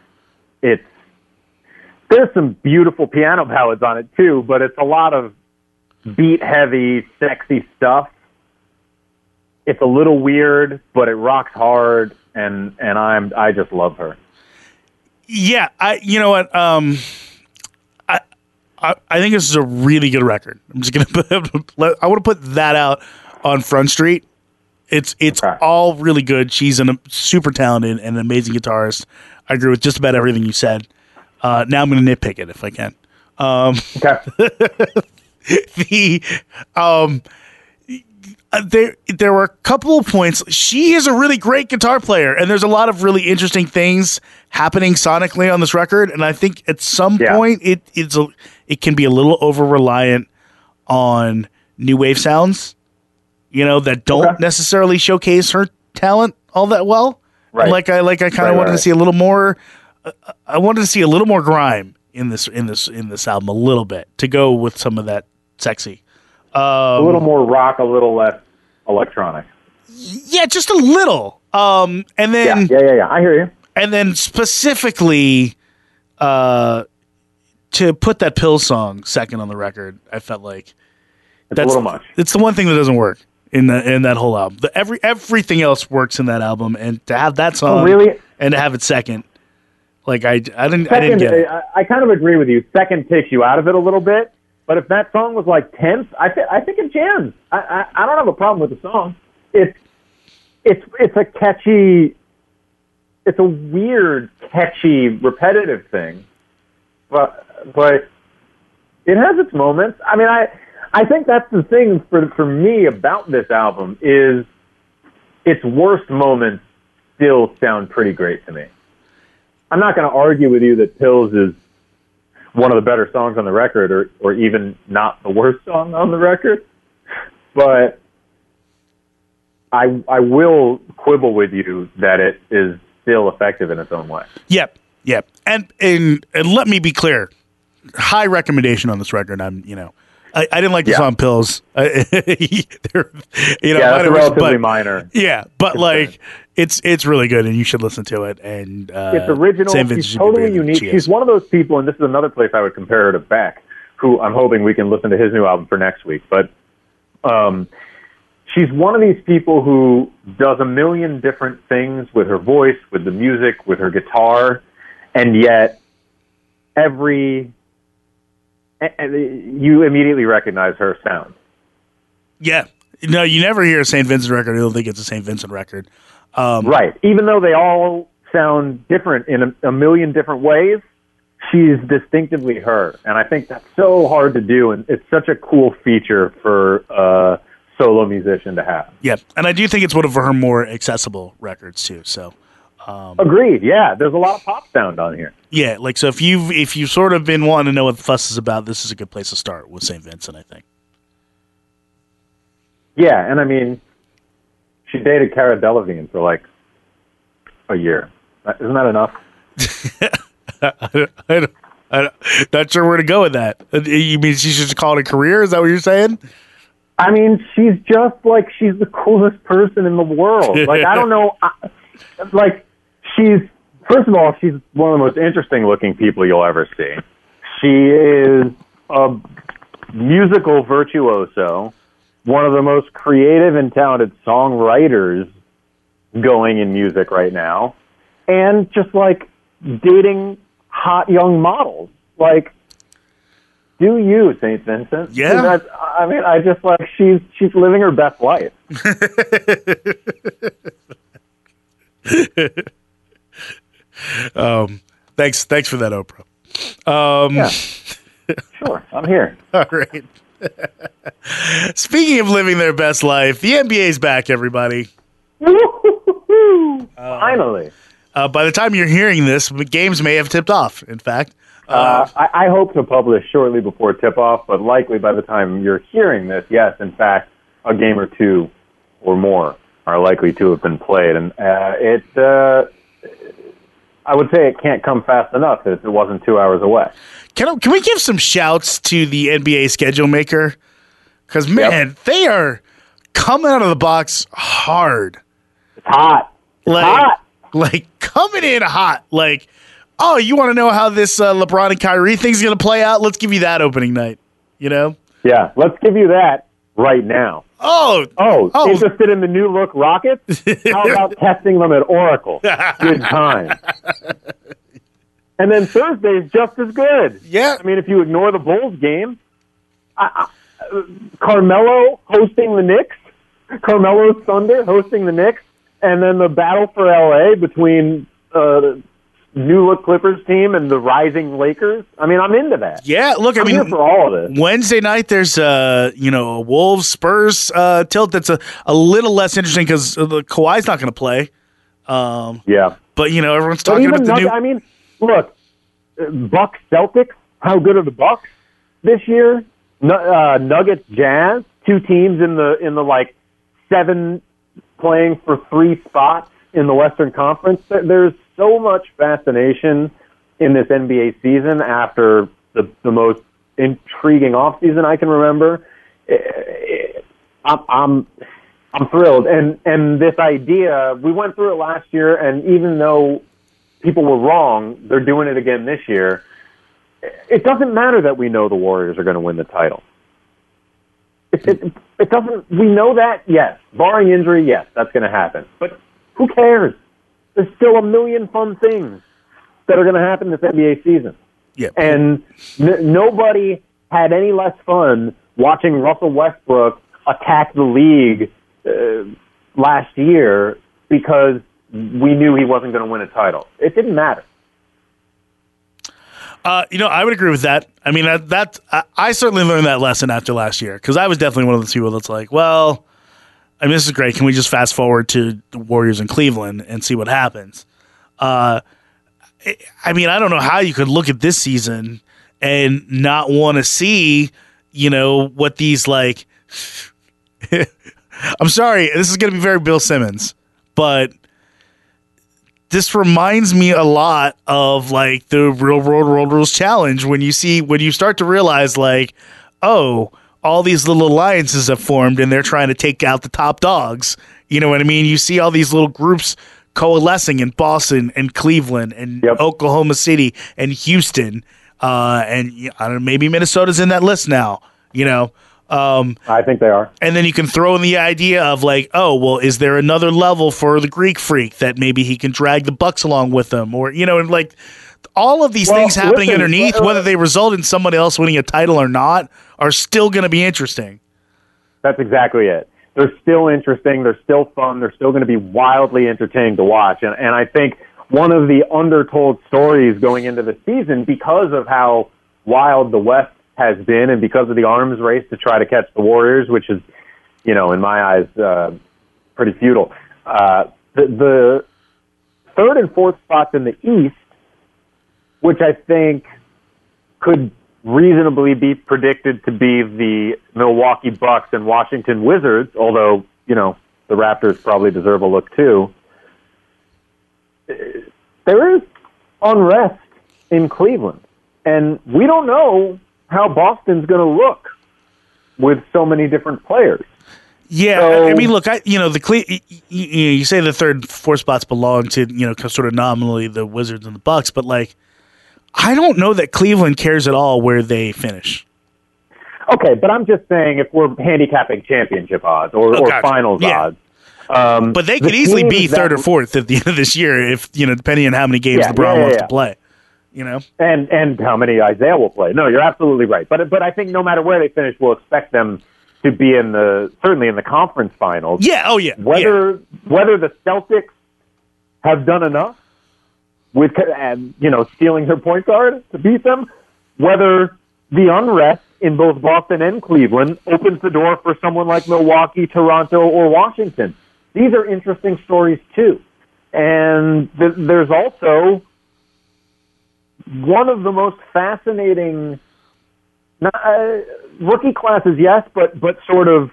there's some beautiful piano ballads on it too, but it's a lot of beat heavy, sexy stuff. It's a little weird, but it rocks hard, and I just love her. Yeah, you know what? I think this is a really good record. I'm just gonna I want to put that out on Front Street. It's Okay. all really good. She's a super talented and an amazing guitarist. I agree with just about everything you said. Now I'm going to nitpick it if I can. Okay. There were a couple of points. She is a really great guitar player, and there's a lot of really interesting things happening sonically on this record. And I think at some point it can be a little over reliant on new wave sounds, that don't necessarily showcase her talent all that well. Right. And I kind of wanted to see a little more. I wanted to see a little more grime in this album, a little bit, to go with some of that sexy. A little more rock, a little less electronic. Yeah, just a little. And then yeah. I hear you. And then specifically, to put that Pill song second on the record, I felt like It's a little much. It's the one thing that doesn't work in that whole album. Everything else works in that album, and to have that song, and to have it second, like I didn't get it. I kind of agree with you. Second takes you out of it a little bit. But if that song was like 10th, I think it jams. I don't have a problem with the song. It's a catchy, it's a weird, catchy, repetitive thing. But it has its moments. I mean, I think that's the thing for me about this album is its worst moments still sound pretty great to me. I'm not going to argue with you that Pills is one of the better songs on the record, or even not the worst song on the record. But I will quibble with you that it is still effective in its own way. Yep. And let me be clear. High recommendation on this record. I didn't like the song Pills. That's relatively minor. Yeah, but it's really good, and you should listen to it. And it's original. She's totally unique. She's one of those people, and this is another place I would compare her to Beck, who I'm hoping we can listen to his new album for next week. But she's one of these people who does a million different things with her voice, with the music, with her guitar, and yet you immediately recognize her sound. Yeah. No, you never hear a St. Vincent record. I don't think it's a St. Vincent record. Right. Even though they all sound different in a million different ways, she's distinctively her. And I think that's so hard to do, and it's such a cool feature for a solo musician to have. Yeah, and I do think it's one of her more accessible records, too. So, agreed. Yeah, there's a lot of pop sound on here. Yeah, so if you've sort of been wanting to know what the fuss is about, this is a good place to start with St. Vincent, I think. Yeah, and I mean, she dated Cara Delevingne for like a year. Isn't that enough? I'm not sure where to go with that. You mean she should call it a career? Is that what you're saying? I mean, she's just she's the coolest person in the world. I don't know. She's First of all, she's one of the most interesting-looking people you'll ever see. She is a musical virtuoso, one of the most creative and talented songwriters going in music right now, and just, like, dating hot young models. Like, do you, St. Vincent? Yeah. I just, like, she's living her best life. Thanks for that, Oprah. Yeah. Sure, I'm here. All right. Speaking of living their best life, the NBA's back, everybody. Finally. By the time you're hearing this, games may have tipped off, in fact. I hope to publish shortly before tip-off, but likely by the time you're hearing this, yes, in fact, a game or two or more are likely to have been played. And I would say it can't come fast enough if it wasn't 2 hours away. Can we give some shouts to the NBA schedule maker? Because, man, They are coming out of the box hard. It's hot. Like, coming in hot. Like, oh, you want to know how this LeBron and Kyrie thing's going to play out? Let's give you that opening night, you know? Yeah, let's give you that right now. Oh, interested in the new look Rockets? How about testing them at Oracle? Good time. And then Thursday's just as good. Yeah. I mean, if you ignore the Bulls game, Carmelo hosting the Knicks, Carmelo's Thunder hosting the Knicks, and then the battle for LA between new look Clippers team and the rising Lakers. I mean, I'm into that. Yeah, look, I'm here for all of this. Wednesday night there's a Wolves Spurs tilt that's a little less interesting because the Kawhi's not going to play. Yeah, but everyone's talking about the new. I mean, look, Bucks Celtics. How good are the Bucks this year? Nuggets Jazz. Two teams in the like 7 playing for 3 spots in the Western Conference. There's so much fascination in this NBA season after the most intriguing offseason I can remember. I'm thrilled, and this idea, we went through it last year, and even though people were wrong, they're doing it again this year. It doesn't matter that we know the Warriors are going to win the title. It doesn't. We know that, yes. Barring injury, yes, that's going to happen. But who cares? There's still a million fun things that are going to happen this NBA season. Yeah. And nobody had any less fun watching Russell Westbrook attack the league last year because we knew he wasn't going to win a title. It didn't matter. I would agree with that. I mean, I certainly learned that lesson after last year because I was definitely one of those people that's like, well, I mean, this is great. Can we just fast forward to the Warriors in Cleveland and see what happens? I mean, I don't know how you could look at this season and not want to see, what these like. I'm sorry, this is going to be very Bill Simmons, but this reminds me a lot of like the Real World Road Rules Challenge when you start to realize like, oh, all these little alliances have formed and they're trying to take out the top dogs. You know what I mean? You see all these little groups coalescing in Boston and Cleveland and Oklahoma City and Houston. And I don't know, maybe Minnesota's in that list now, I think they are. And then you can throw in the idea of like, oh, well, is there another level for the Greek Freak that maybe he can drag the Bucks along with him? Or, and like all of these things happening underneath, whether they result in somebody else winning a title or not, are still going to be interesting. That's exactly it. They're still interesting. They're still fun. They're still going to be wildly entertaining to watch. And I think one of the undertold stories going into the season, because of how wild the West has been and because of the arms race to try to catch the Warriors, which is, in my eyes, pretty futile. The third and fourth spots in the East, which I think could reasonably be predicted to be the Milwaukee Bucks and Washington Wizards, although, the Raptors probably deserve a look too. There is unrest in Cleveland, and we don't know how Boston's going to look with so many different players. Yeah, So- I mean, look, you say the third, fourth spots belong to sort of nominally the Wizards and the Bucks, but like, I don't know that Cleveland cares at all where they finish. Okay, but I'm just saying if we're handicapping championship odds or gotcha. finals Yeah. odds. But they the could easily be teams third that- or fourth at the end of this year if depending on how many games Yeah, LeBron yeah, wants yeah. to play. And how many Isaiah will play. No, you're absolutely right. But I think no matter where they finish, we'll expect them to be certainly in the conference finals. Yeah. Oh yeah. Whether the Celtics have done enough with stealing their point guard to beat them, whether the unrest in both Boston and Cleveland opens the door for someone like Milwaukee, Toronto, or Washington. These are interesting stories too. And there's also one of the most fascinating rookie classes, yes, but sort of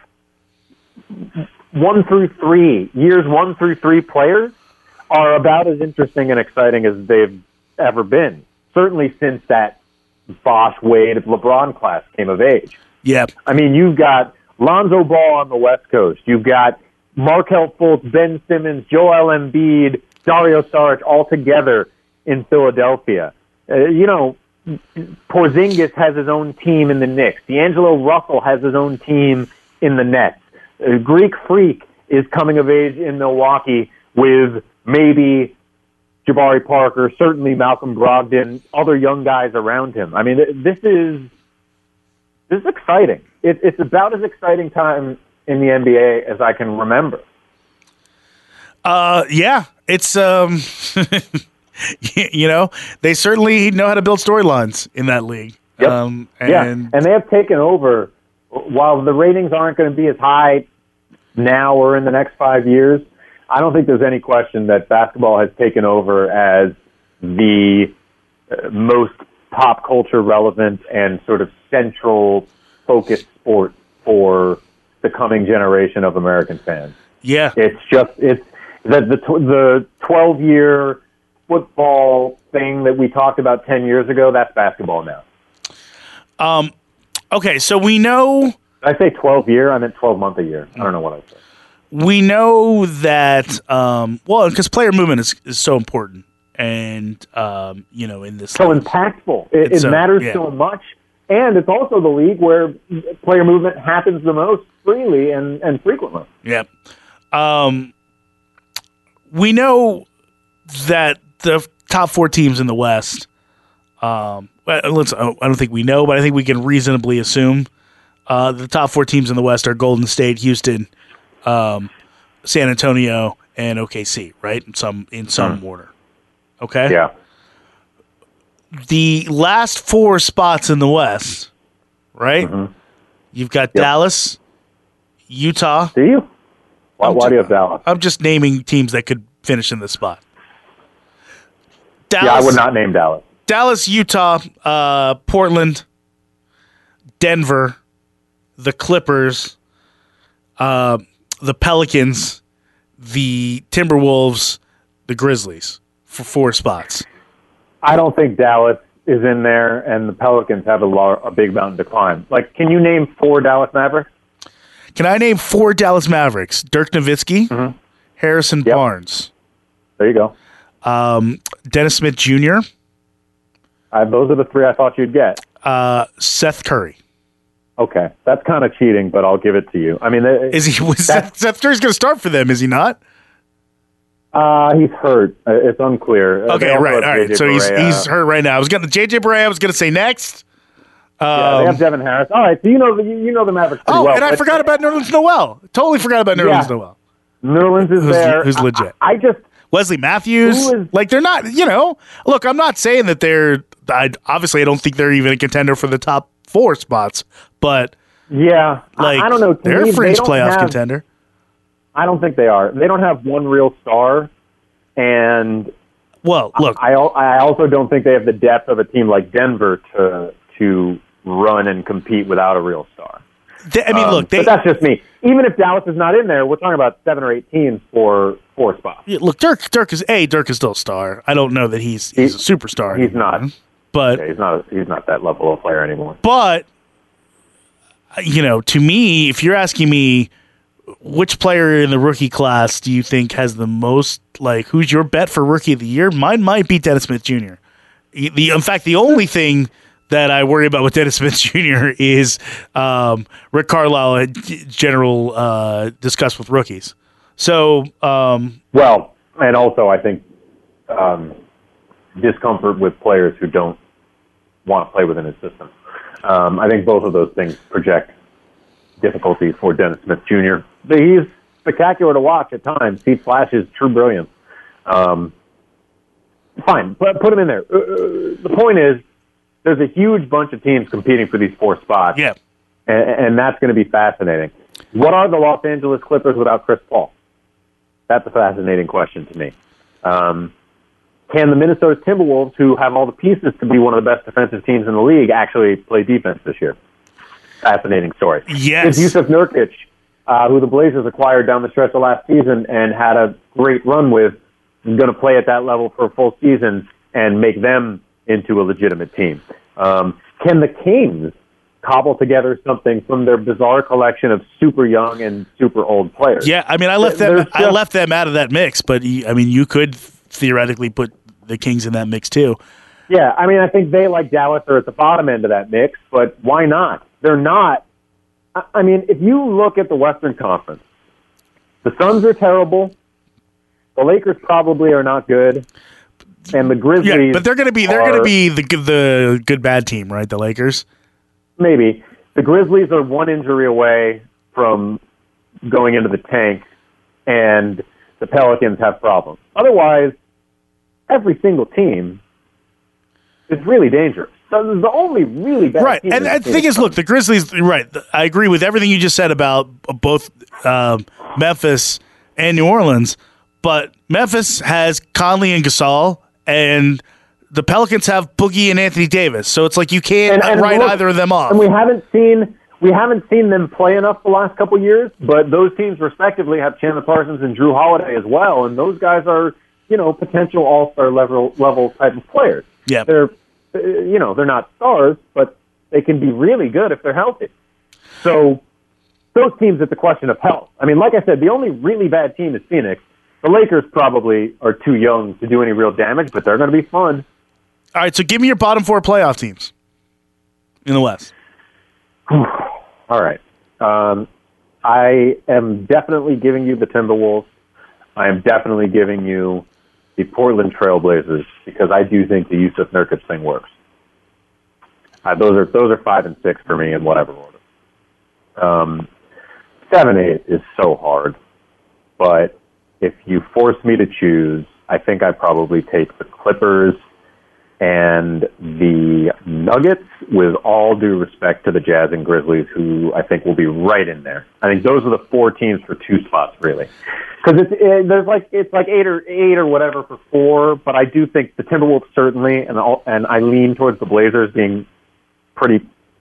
1 through 3 years, 1 through 3 players are about as interesting and exciting as they've ever been. Certainly since that Bosh, Wade, LeBron class came of age. Yeah. I mean, you've got Lonzo Ball on the West Coast. You've got Markelle Fultz, Ben Simmons, Joel Embiid, Dario Saric all together in Philadelphia. Porzingis has his own team in the Knicks. D'Angelo Russell has his own team in the Nets. Greek Freak is coming of age in Milwaukee with maybe Jabari Parker, certainly Malcolm Brogdon, other young guys around him. I mean, this is exciting. It's about as exciting time in the NBA as I can remember. Yeah. It's they certainly know how to build storylines in that league. Yep. And they have taken over. While the ratings aren't going to be as high now or in the next 5 years, I don't think there's any question that basketball has taken over as the most pop culture relevant and sort of central focused sport for the coming generation of American fans. Yeah. It's the 12-year football thing that we talked about 10 years ago, that's basketball now. Okay, so we know... Did I say 12-year? I meant 12-month a year. I don't know what I said. We know that, because player movement is so important. And, in this... So impactful. It matters so much. And it's also the league where player movement happens the most freely and frequently. Yeah. We know that the top 4 teams in the West, I don't think we know, but I think we can reasonably assume the top 4 teams in the West are Golden State, Houston, San Antonio, and OKC, right? In some order. Okay? Yeah. The last 4 spots in the West, right? Mm-hmm. You've got Dallas, Utah. Do you? Why do you have Dallas? I'm just naming teams that could finish in this spot. Dallas, Yeah, I would not name Dallas. Dallas, Utah, Portland, Denver, the Clippers, the Pelicans, the Timberwolves, the Grizzlies for 4 spots. I don't think Dallas is in there, and the Pelicans have a big mountain to climb. Like, can you name 4 Dallas Mavericks? Can I name 4 Dallas Mavericks? Dirk Nowitzki, Harrison Barnes. There you go. Dennis Smith Jr. Those are the 3 I thought you'd get. Seth Curry. Okay, that's kind of cheating, but I'll give it to you. I mean, Seth Curry's going to start for them, is he not? He's hurt. It's unclear. Okay, right. All right. So he's hurt right now. JJ Barea. I was going to say next. They have Devin Harris. All right, so you know the Mavericks pretty well. And I forgot about Nerlens Noel. Totally forgot about Nerlens Noel. Nerlens is there. Who's legit. I just Wesley Matthews. They're not. Look, I'm not saying that they're. Obviously, I don't think they're even a contender for the top 4 spots. But I don't know. They're a fringe playoff contender. I don't think they are. They don't have one real star, and look, I also don't think they have the depth of a team like Denver to run and compete without a real star. Look, but that's just me. Even if Dallas is not in there, we're talking about 7 or 8 teams for 4 spots. Yeah, look, Dirk is still a star. I don't know that he's a superstar. He's not. But he's not that level of player anymore. But to me, if you're asking me which player in the rookie class do you think has the most, like, who's your bet for rookie of the year? Mine might be Dennis Smith Jr. In fact, the only thing that I worry about with Dennis Smith Jr. is Rick Carlisle had general discussed with rookies. So, well, and also I think discomfort with players who don't want to play within his system. I think both of those things project difficulty for Dennis Smith Jr. He's spectacular to watch at times. He flashes true brilliance. Fine, put him in there. The point is, there's a huge bunch of teams competing for these 4 spots. Yeah. And that's going to be fascinating. What are the Los Angeles Clippers without Chris Paul? That's a fascinating question to me. Can the Minnesota Timberwolves, who have all the pieces to be one of the best defensive teams in the league, actually play defense this year? Fascinating story. Yes. Is Yusuf Nurkic, who the Blazers acquired down the stretch of last season and had a great run with, going to play at that level for a full season and make them into a legitimate team? Can the Kings cobble together something from their bizarre collection of super young and super old players? Yeah, I mean, I left them out of that mix, but I mean, you could theoretically put the Kings in that mix too. Yeah, I mean, I think they, like Dallas, are at the bottom end of that mix, but why not? They're not. I mean, if you look at the Western Conference, the Suns are terrible. The Lakers probably are not good, and the Grizzlies. Yeah, but they're going to be the good bad team, right? The Lakers. Maybe the Grizzlies are one injury away from going into the tank, and the Pelicans have problems. Otherwise, every single team is really dangerous. So the only really bad right, team and the thing is, look, the Grizzlies. Right, I agree with everything you just said about both Memphis and New Orleans. But Memphis has Conley and Gasol, and the Pelicans have Boogie and Anthony Davis. So it's like you can't write either of them off. And we haven't seen them play enough the last couple of years. But those teams, respectively, have Chandler Parsons and Drew Holiday as well, and those guys are, potential all-star level type of players. Yeah, they're not stars, but they can be really good if they're healthy. So those teams, it's a question of health. I mean, like I said, the only really bad team is Phoenix. The Lakers probably are too young to do any real damage, but they're going to be fun. All right, so give me your bottom 4 playoff teams in the West. All right. I am definitely giving you the Timberwolves. I am definitely giving you the Portland Trailblazers because I do think the Yusuf Nurkic thing works. Those are 5 and 6 for me in whatever order. 7, 8 is so hard, but if you force me to choose, I think I'd probably take the Clippers and the Nuggets, with all due respect to the Jazz and Grizzlies, who I think will be right in there. I think those are the 4 teams for 2 spots, really, because it's like eight or whatever for 4. But I do think the Timberwolves certainly, and I lean towards the Blazers being pretty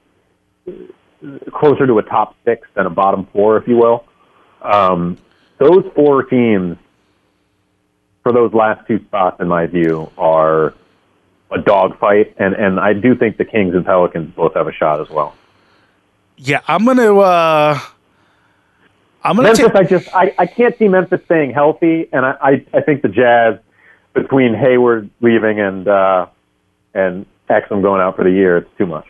closer to a top 6 than a bottom 4, if you will. Those 4 teams for those last 2 spots, in my view, are a dogfight, and I do think the Kings and Pelicans both have a shot as well. Yeah, I'm gonna Memphis. I can't see Memphis staying healthy, and I think the Jazz, between Hayward leaving and Exum going out for the year, it's too much.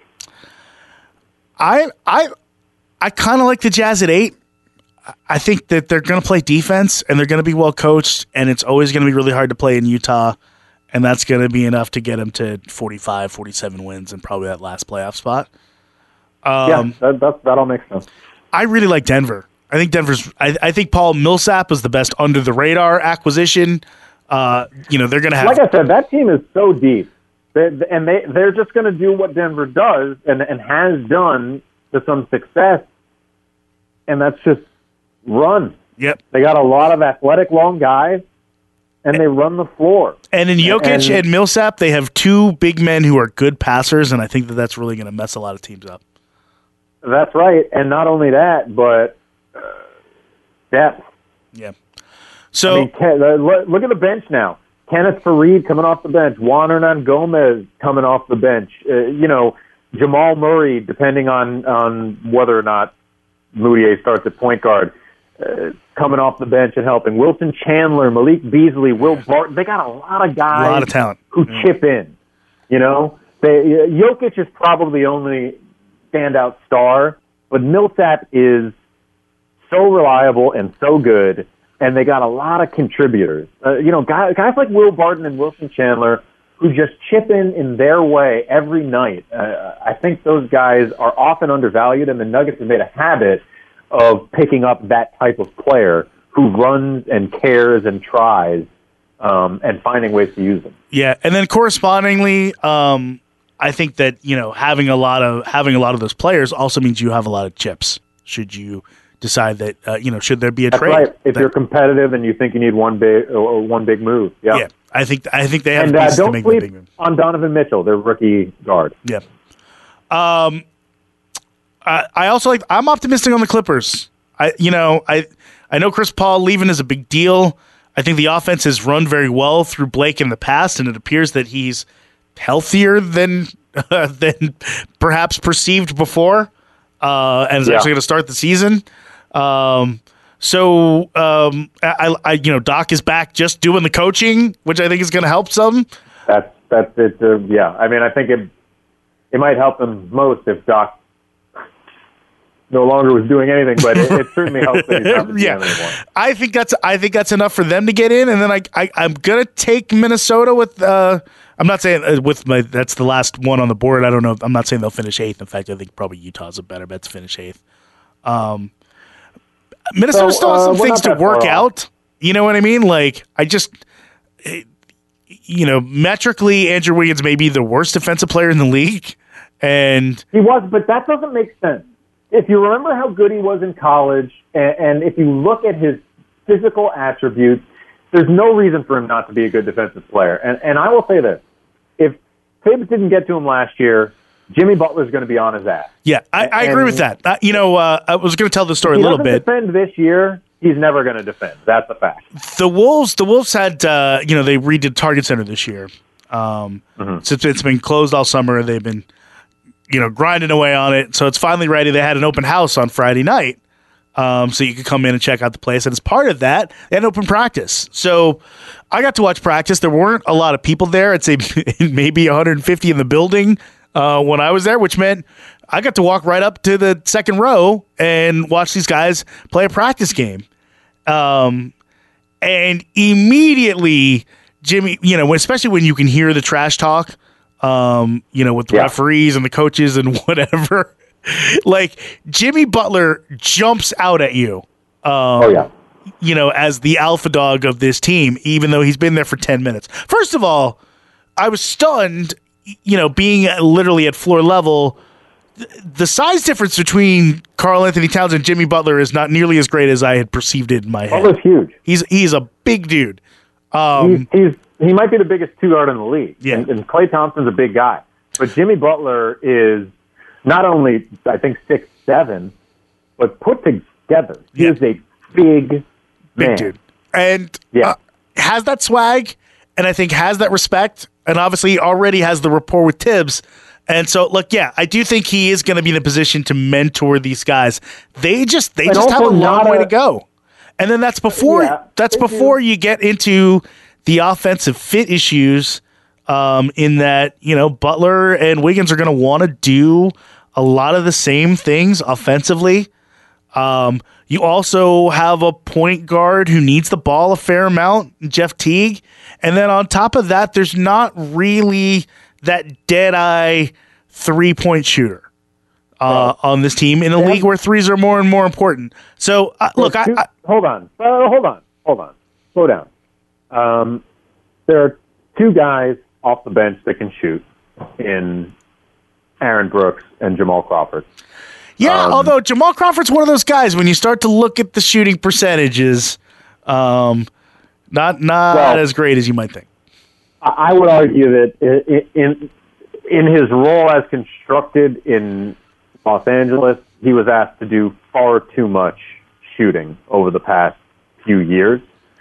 I kind of like the Jazz at 8. I think that they're going to play defense, and they're going to be well coached, and it's always going to be really hard to play in Utah, and that's going to be enough to get them to 45, 47 wins and probably that last playoff spot. That all makes sense. I really like Denver. I think Paul Millsap is the best under the radar acquisition. They're going to have, like I said, that team is so deep, they're just going to do what Denver does and has done to some success, and that's just run. Yep. They got a lot of athletic long guys, and they run the floor. And in Jokic and Millsap, they have 2 big men who are good passers, and I think that's really going to mess a lot of teams up. That's right, and not only that, but depth. Yeah. So look at the bench now. Kenneth Faried coming off the bench. Juan Hernan Gomez coming off the bench. Jamal Murray, depending on whether or not Moutier starts at point guard. coming off the bench and helping. Wilson Chandler, Malik Beasley, Will Barton. They got a lot of guys A lot of talent. who chip in. You know, Jokic is probably the only standout star, but Millsap is so reliable and so good, and they got a lot of contributors. Guys like Will Barton and Wilson Chandler who just chip in their way every night. I think those guys are often undervalued, and the Nuggets have made a habit of picking up that type of player who runs and cares and tries and finding ways to use them. Yeah, and then correspondingly, I think that having a lot of those players also means you have a lot of chips. Should you decide that should there be a That's trade? right. If you're competitive and you think you need one big move, yeah, I think they have and pieces to don't make the big sleep move. on Donovan Mitchell, their rookie guard. Yeah. I also I'm optimistic on the Clippers. I know Chris Paul leaving is a big deal. I think the offense has run very well through Blake in the past, and it appears that he's healthier than perhaps perceived before, and is actually going to start the season. Doc is back just doing the coaching, which I think is going to help some. That's it. I mean, I think it might help them most if Doc no longer was doing anything, but it certainly helps that he's not the GM anymore. I think that's enough for them to get in, and then I'm gonna take Minnesota with. I'm not saying that's the last one on the board. I don't know. I'm not saying they'll finish 8th. In fact, I think probably Utah's a better bet to finish 8th. Minnesota still has some things to work out. You know what I mean? Like metrically, Andrew Wiggins may be the worst defensive player in the league, and he was, but that doesn't make sense. If you remember how good he was in college, and if you look at his physical attributes, there's no reason for him not to be a good defensive player. And I will say this. If Tibbs didn't get to him last year, Jimmy Butler's going to be on his ass. Yeah, I agree with that. I was going to tell the story a little bit. If he doesn't defend this year, he's never going to defend. That's a fact. The Wolves had, they redid Target Center this year. Since it's been closed all summer, they've been grinding away on it. So it's finally ready. They had an open house on Friday night. So you could come in and check out the place. And as part of that, they had an open practice. So I got to watch practice. There weren't a lot of people there. I'd say maybe 150 in the building when I was there, which meant I got to walk right up to the second row and watch these guys play a practice game. And immediately, Jimmy, especially when you can hear the trash talk, with the referees and the coaches and whatever, like Jimmy Butler jumps out at you, as the alpha dog of this team, even though he's been there for 10 minutes. First of all, I was stunned, being literally at floor level. The size difference between Karl Anthony Towns and Jimmy Butler is not nearly as great as I had perceived it in my head. Butler's huge. He's a big dude. He might be the biggest two-guard in the league. Yeah. And Klay Thompson's a big guy. But Jimmy Butler is not only, I think, 6'7", but put together. He is a big man. Dude. And has that swag, and I think has that respect, and obviously already has the rapport with Tibbs. And so, look, I do think he is going to be in a position to mentor these guys. They just have a long way to go. And then that's before you get into the offensive fit issues, in that, Butler and Wiggins are going to want to do a lot of the same things offensively. You also have a point guard who needs the ball a fair amount, Jeff Teague. And then on top of that, there's not really that dead-eye three-point shooter on this team in a league where threes are more and more important. So, look, hold on. Slow down. There are two guys off the bench that can shoot in Aaron Brooks and Jamal Crawford. Yeah, although Jamal Crawford's one of those guys, when you start to look at the shooting percentages, not as great as you might think. I would argue that in his role as constructed in Los Angeles, he was asked to do far too much shooting over the past few years.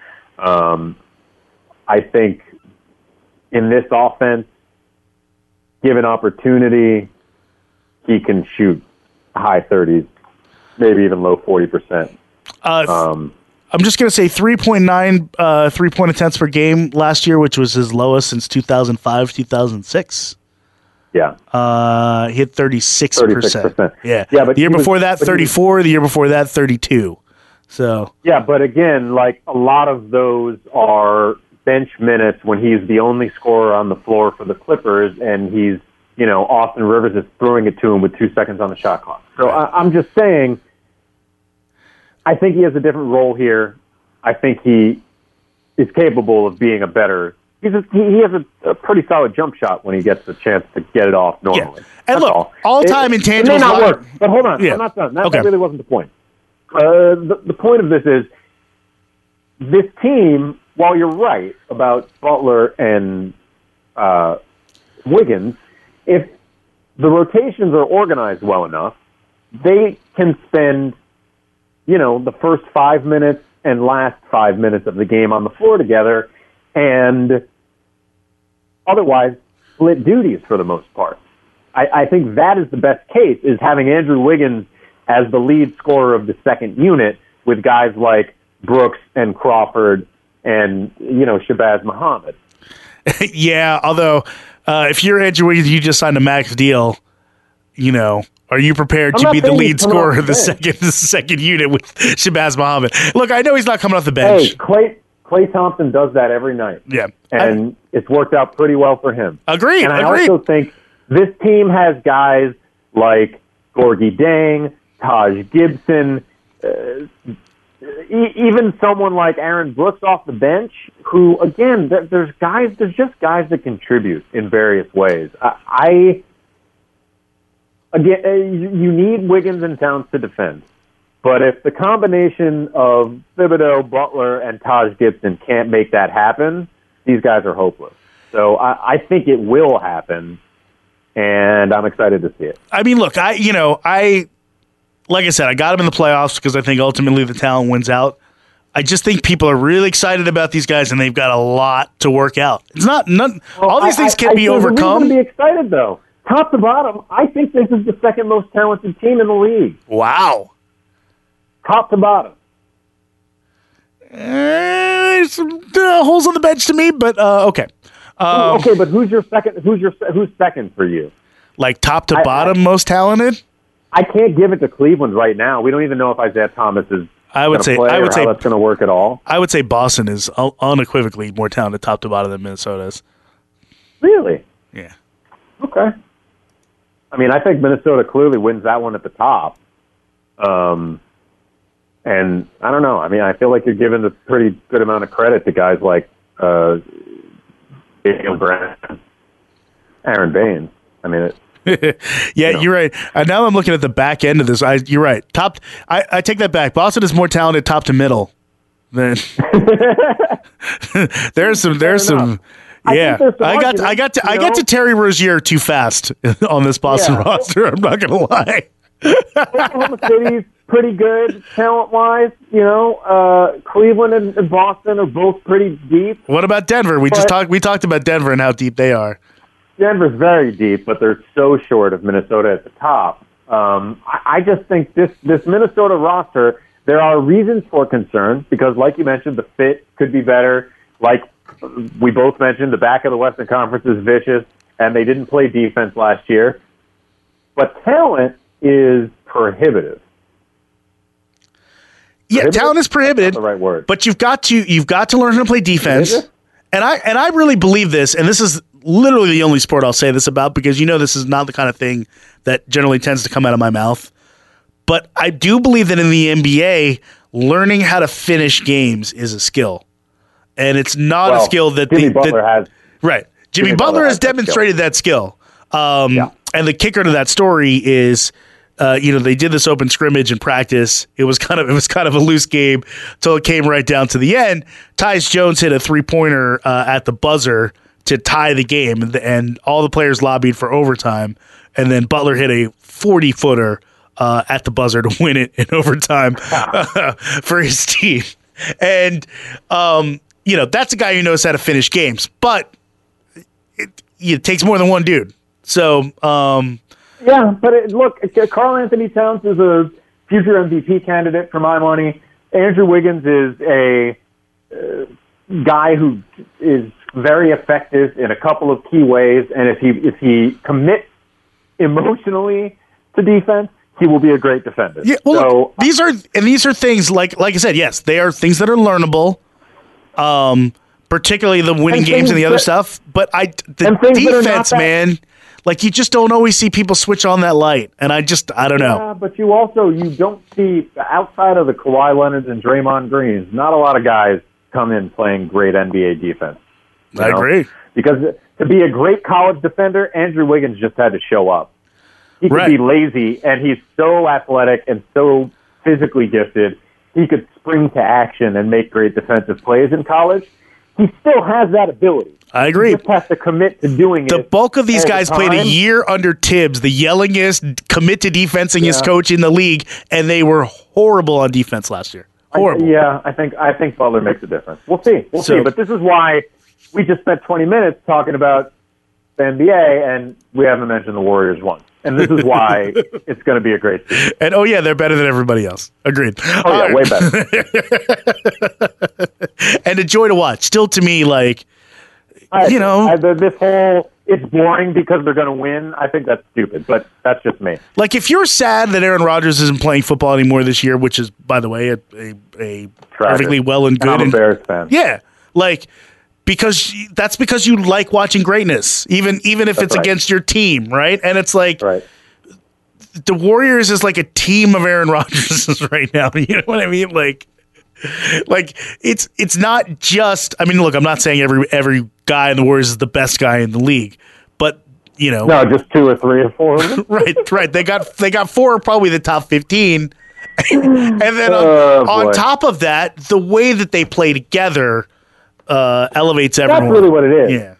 I think in this offense, given opportunity, he can shoot high 30s, maybe even low 40%. I'm just going to say 3.9 3-point attempts per game last year, which was his lowest since 2005, 2006. Yeah. He hit 36%. Yeah. But the year before that, 34. The year before that, 32. So. Yeah, but again, like a lot of those are bench minutes when he's the only scorer on the floor for the Clippers, and he's, Austin Rivers is throwing it to him with 2 seconds on the shot clock. So I'm just saying, I think he has a different role here. I think he is capable of being a better. He has a pretty solid jump shot when he gets the chance to get it off normally. Yeah. And look, all-time intangibles. It may not work, but hold on. I'm not done. That really wasn't the point. The point of this is this team, while you're right about Butler and Wiggins, if the rotations are organized well enough, they can spend, the first 5 minutes and last 5 minutes of the game on the floor together and otherwise split duties for the most part. I think that is the best case, is having Andrew Wiggins as the lead scorer of the second unit with guys like Brooks and Crawford and, Shabazz Muhammad. Yeah, although if you're Andrew Wiggins, you just signed a max deal, are you prepared to be the lead scorer of the second unit with Shabazz Muhammad? Look, I know he's not coming off the bench. Hey, Klay Thompson does that every night. Yeah. And it's worked out pretty well for him. Agreed. And I also think this team has guys like Gorgie Dang, Taj Gibson, even someone like Aaron Brooks off the bench, who, again, there's just guys that contribute in various ways. You need Wiggins and Towns to defend. But if the combination of Thibodeau, Butler, and Taj Gibson can't make that happen, these guys are hopeless. So I think it will happen, and I'm excited to see it. I mean, look, like I said, I got him in the playoffs because I think ultimately the talent wins out. I just think people are really excited about these guys, and they've got a lot to work out. It's all these things can be overcome. I'm to be excited, though. Top to bottom, I think this is the second most talented team in the league. Wow. Top to bottom. Some holes on the bench to me, but okay. Okay, but who's second for you? Like top to bottom, most talented? I can't give it to Cleveland right now. We don't even know if Isaiah Thomas is I would say how that's going to work at all. I would say Boston is unequivocally more talented top to bottom than Minnesota is. Really? Yeah. Okay. I mean, I think Minnesota clearly wins that one at the top. And I don't know. I mean, I feel like you're giving a pretty good amount of credit to guys like Daniel Brand, Aaron Baines. I mean, You're right. Now I'm looking at the back end of this. You're right. I take that back. Boston is more talented top to middle than there's some. Yeah, I got to Terry Rozier too fast on this Boston roster. I'm not gonna lie. Oklahoma City's pretty good talent-wise. Cleveland and Boston are both pretty deep. What about Denver? We talked about Denver and how deep they are. Denver's very deep, but they're so short of Minnesota at the top. I just think this Minnesota roster, there are reasons for concern because, like you mentioned, the fit could be better. Like we both mentioned, the back of the Western Conference is vicious, and they didn't play defense last year. But talent is prohibitive. Yeah, talent is prohibited. That's not the right word. But you've got to learn how to play defense. And I really believe this, and this is literally the only sport I'll say this about because this is not the kind of thing that generally tends to come out of my mouth. But I do believe that in the NBA, learning how to finish games is a skill. And it's not a skill that Jimmy Butler has. Right. Jimmy Butler has demonstrated that skill. And the kicker to that story is they did this open scrimmage in practice. It was kind of a loose game until it came right down to the end. Tyus Jones hit a 3-pointer at the buzzer to tie the game, and all the players lobbied for overtime. And then Butler hit a 40-footer at the buzzer to win it in overtime for his team. And that's a guy who knows how to finish games, but it takes more than one dude. So. Yeah, but look, Karl Anthony Towns is a future MVP candidate for my money. Andrew Wiggins is a guy who is very effective in a couple of key ways, and if he commits emotionally to defense, he will be a great defender. Yeah, well, look, these are things like I said, yes, they are things that are learnable. Particularly the winning games and the other stuff, but the defense, man, like you just don't always see people switch on that light, and I don't know. Yeah, but you don't see, outside of the Kawhi Leonards and Draymond Greens, not a lot of guys come in playing great NBA defense. I agree. Because to be a great college defender, Andrew Wiggins just had to show up. He could be lazy, and he's so athletic and so physically gifted, he could spring to action and make great defensive plays in college. He still has that ability. I agree. He just has to commit to doing it. The bulk of these guys played a year under Tibbs, the yellingest, commit to defensingest coach in the league, and they were horrible on defense last year. Horrible. I think Butler makes a difference. We'll see. We'll see. But this is why we just spent 20 minutes talking about the NBA, and we haven't mentioned the Warriors once. And this is why it's going to be a great season. And, they're better than everybody else. Agreed. Oh, yeah, way better. And a joy to watch. Still, to me, like, this whole, it's boring because they're going to win, I think that's stupid. But that's just me. Like, if you're sad that Aaron Rodgers isn't playing football anymore this year, which is, by the way, a perfectly well and good. And I'm a Bears fan. Yeah. Like, because you like watching greatness, even if it's against your team, right? And it's like the Warriors is like a team of Aaron Rodgers right now. You know what I mean? Like it's not just. I mean, look, I'm not saying every guy in the Warriors is the best guy in the league, but no, just 2 or 3 or 4. right. They got 4, probably the top 15, and then on top of that, the way that they play together. Elevates everyone. That's really what it is. Yeah.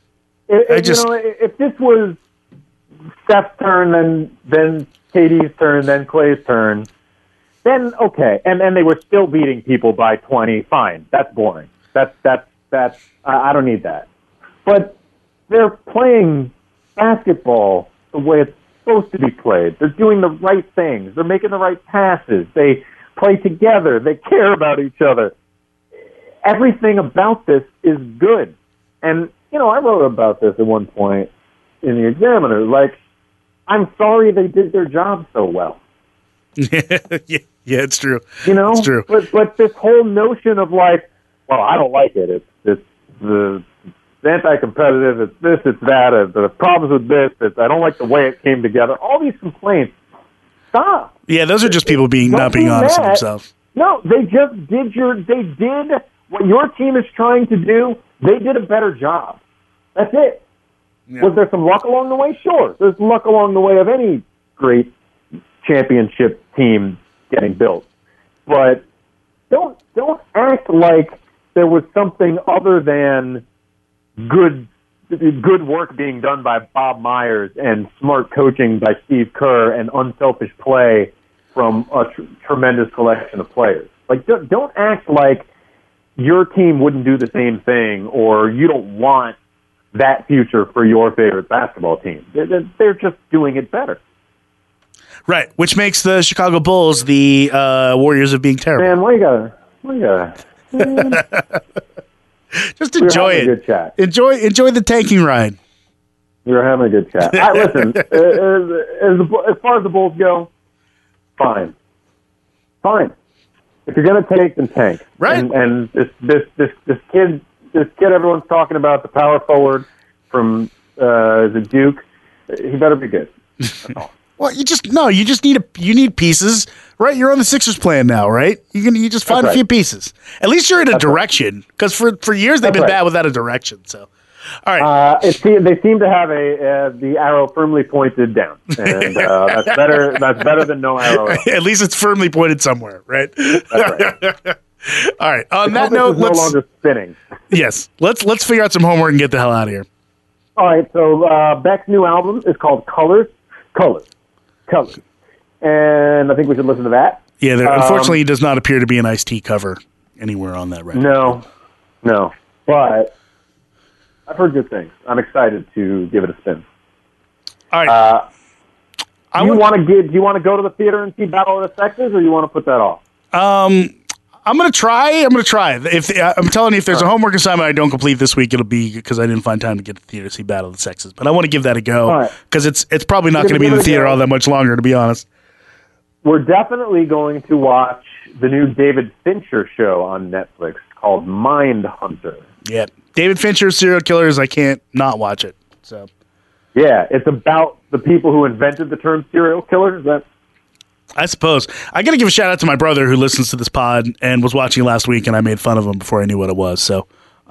If this was Steph's turn, then KD's turn, then Clay's turn, then okay. And they were still beating people by 20. Fine. That's boring. That's I don't need that. But they're playing basketball the way it's supposed to be played. They're doing the right things. They're making the right passes. They play together. They care about each other. Everything about this is good. And, I wrote about this at one point in the Examiner. Like, I'm sorry they did their job so well. Yeah, it's true. It's true. But this whole notion of like, well, I don't like it. It's anti-competitive. It's this, it's that. The problems with this. I don't like the way it came together. All these complaints. Stop. Yeah, those are just people not being honest with themselves. No, they just did what your team is trying to do. They did a better job. That's it. Yeah. Was there some luck along the way? Sure. There's luck along the way of any great championship team getting built. But don't act like there was something other than good work being done by Bob Myers and smart coaching by Steve Kerr and unselfish play from a tremendous collection of players. Like, don't act like your team wouldn't do the same thing or you don't want that future for your favorite basketball team. They're just doing it better. Right, which makes the Chicago Bulls the Warriors of being terrible. Man, we gotta just enjoy it. A good chat. Enjoy the tanking ride. You're having a good chat. Listen, as far as the Bulls go, fine. If you're gonna tank, then tank. Right. And this kid everyone's talking about, the power forward from the Duke, he better be good. That's all. Well, you need pieces, right? You're on the Sixers plan now, right? You just find a few pieces. At least you're in a direction, because for years they've been bad without a direction. So, all right. They seem to have the arrow firmly pointed down, and that's better. That's better than no arrow. At least it's firmly pointed somewhere, right? That's right. All right. On that note, let's no longer spinning. Yes, let's figure out some homework and get the hell out of here. All right. So Beck's new album is called Colors. And I think we should listen to that. Yeah, unfortunately, it does not appear to be an Ice-T cover anywhere on that record. No. But I've heard good things. I'm excited to give it a spin. All right. Do you want to go to the theater and see Battle of the Sexes, or you want to put that off? I'm gonna try. If I'm telling you, if there's a homework assignment I don't complete this week, it'll be because I didn't find time to get to the theater to see Battle of the Sexes. But I want to give that a go because it's probably not going to be in the theater all that much longer, to be honest. We're definitely going to watch the new David Fincher show on Netflix called Mindhunter. Yeah, David Fincher's serial killers. I can't not watch it. So. Yeah, it's about the people who invented the term serial killer. I suppose. I got to give a shout out to my brother who listens to this pod and was watching last week, and I made fun of him before I knew what it was. So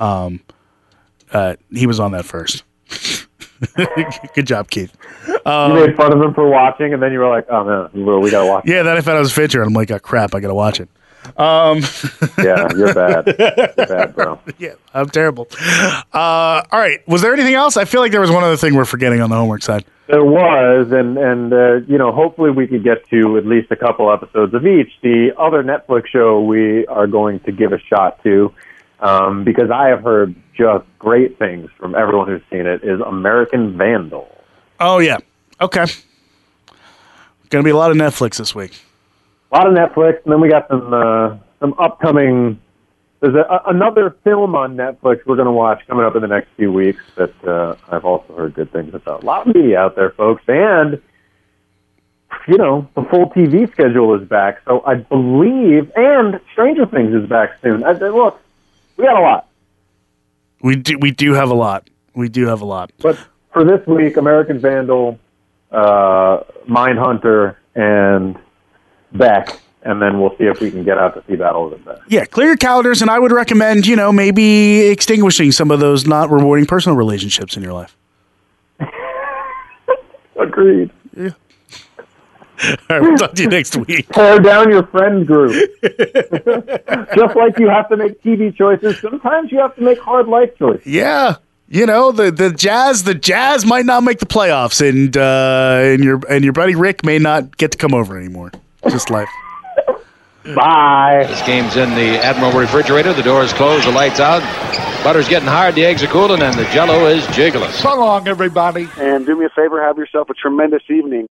he was on that first. Good job, Keith. You made fun of him for watching, and then you were like, oh, man, we got to watch it. Yeah, then I found out it was Fincher, and I'm like, oh, crap, I got to watch it. Yeah, you're bad. You're bad, bro. Yeah, I'm terrible. All right. Was there anything else? I feel like there was one other thing we're forgetting on the homework side. There was, and hopefully we could get to at least a couple episodes of each. The other Netflix show we are going to give a shot to, because I have heard just great things from everyone who's seen it, is American Vandal. Oh, yeah. Okay. Going to be a lot of Netflix this week. A lot of Netflix, and then we got some upcoming. There's another film on Netflix we're going to watch coming up in the next few weeks that I've also heard good things about. A lot of media out there, folks, and the full TV schedule is back. So I believe, and Stranger Things is back soon. Look, we got a lot. We do have a lot. We do have a lot. But for this week, American Vandal, Mindhunter, and Beck, and then we'll see if we can get out to see Battle of the Sexes. Yeah, clear your calendars, and I would recommend, maybe extinguishing some of those not rewarding personal relationships in your life. Agreed. Yeah. All right, we'll talk to you next week. Tear down your friend group. Just like you have to make TV choices, sometimes you have to make hard life choices. Yeah. The Jazz might not make the playoffs, and your buddy Rick may not get to come over anymore. Just life. Bye. This game's in the Admiral refrigerator. The door's closed, the lights out. Butter's getting hard, the eggs are cooling, and the Jell-O is jiggling. So long, everybody. And do me a favor, have yourself a tremendous evening.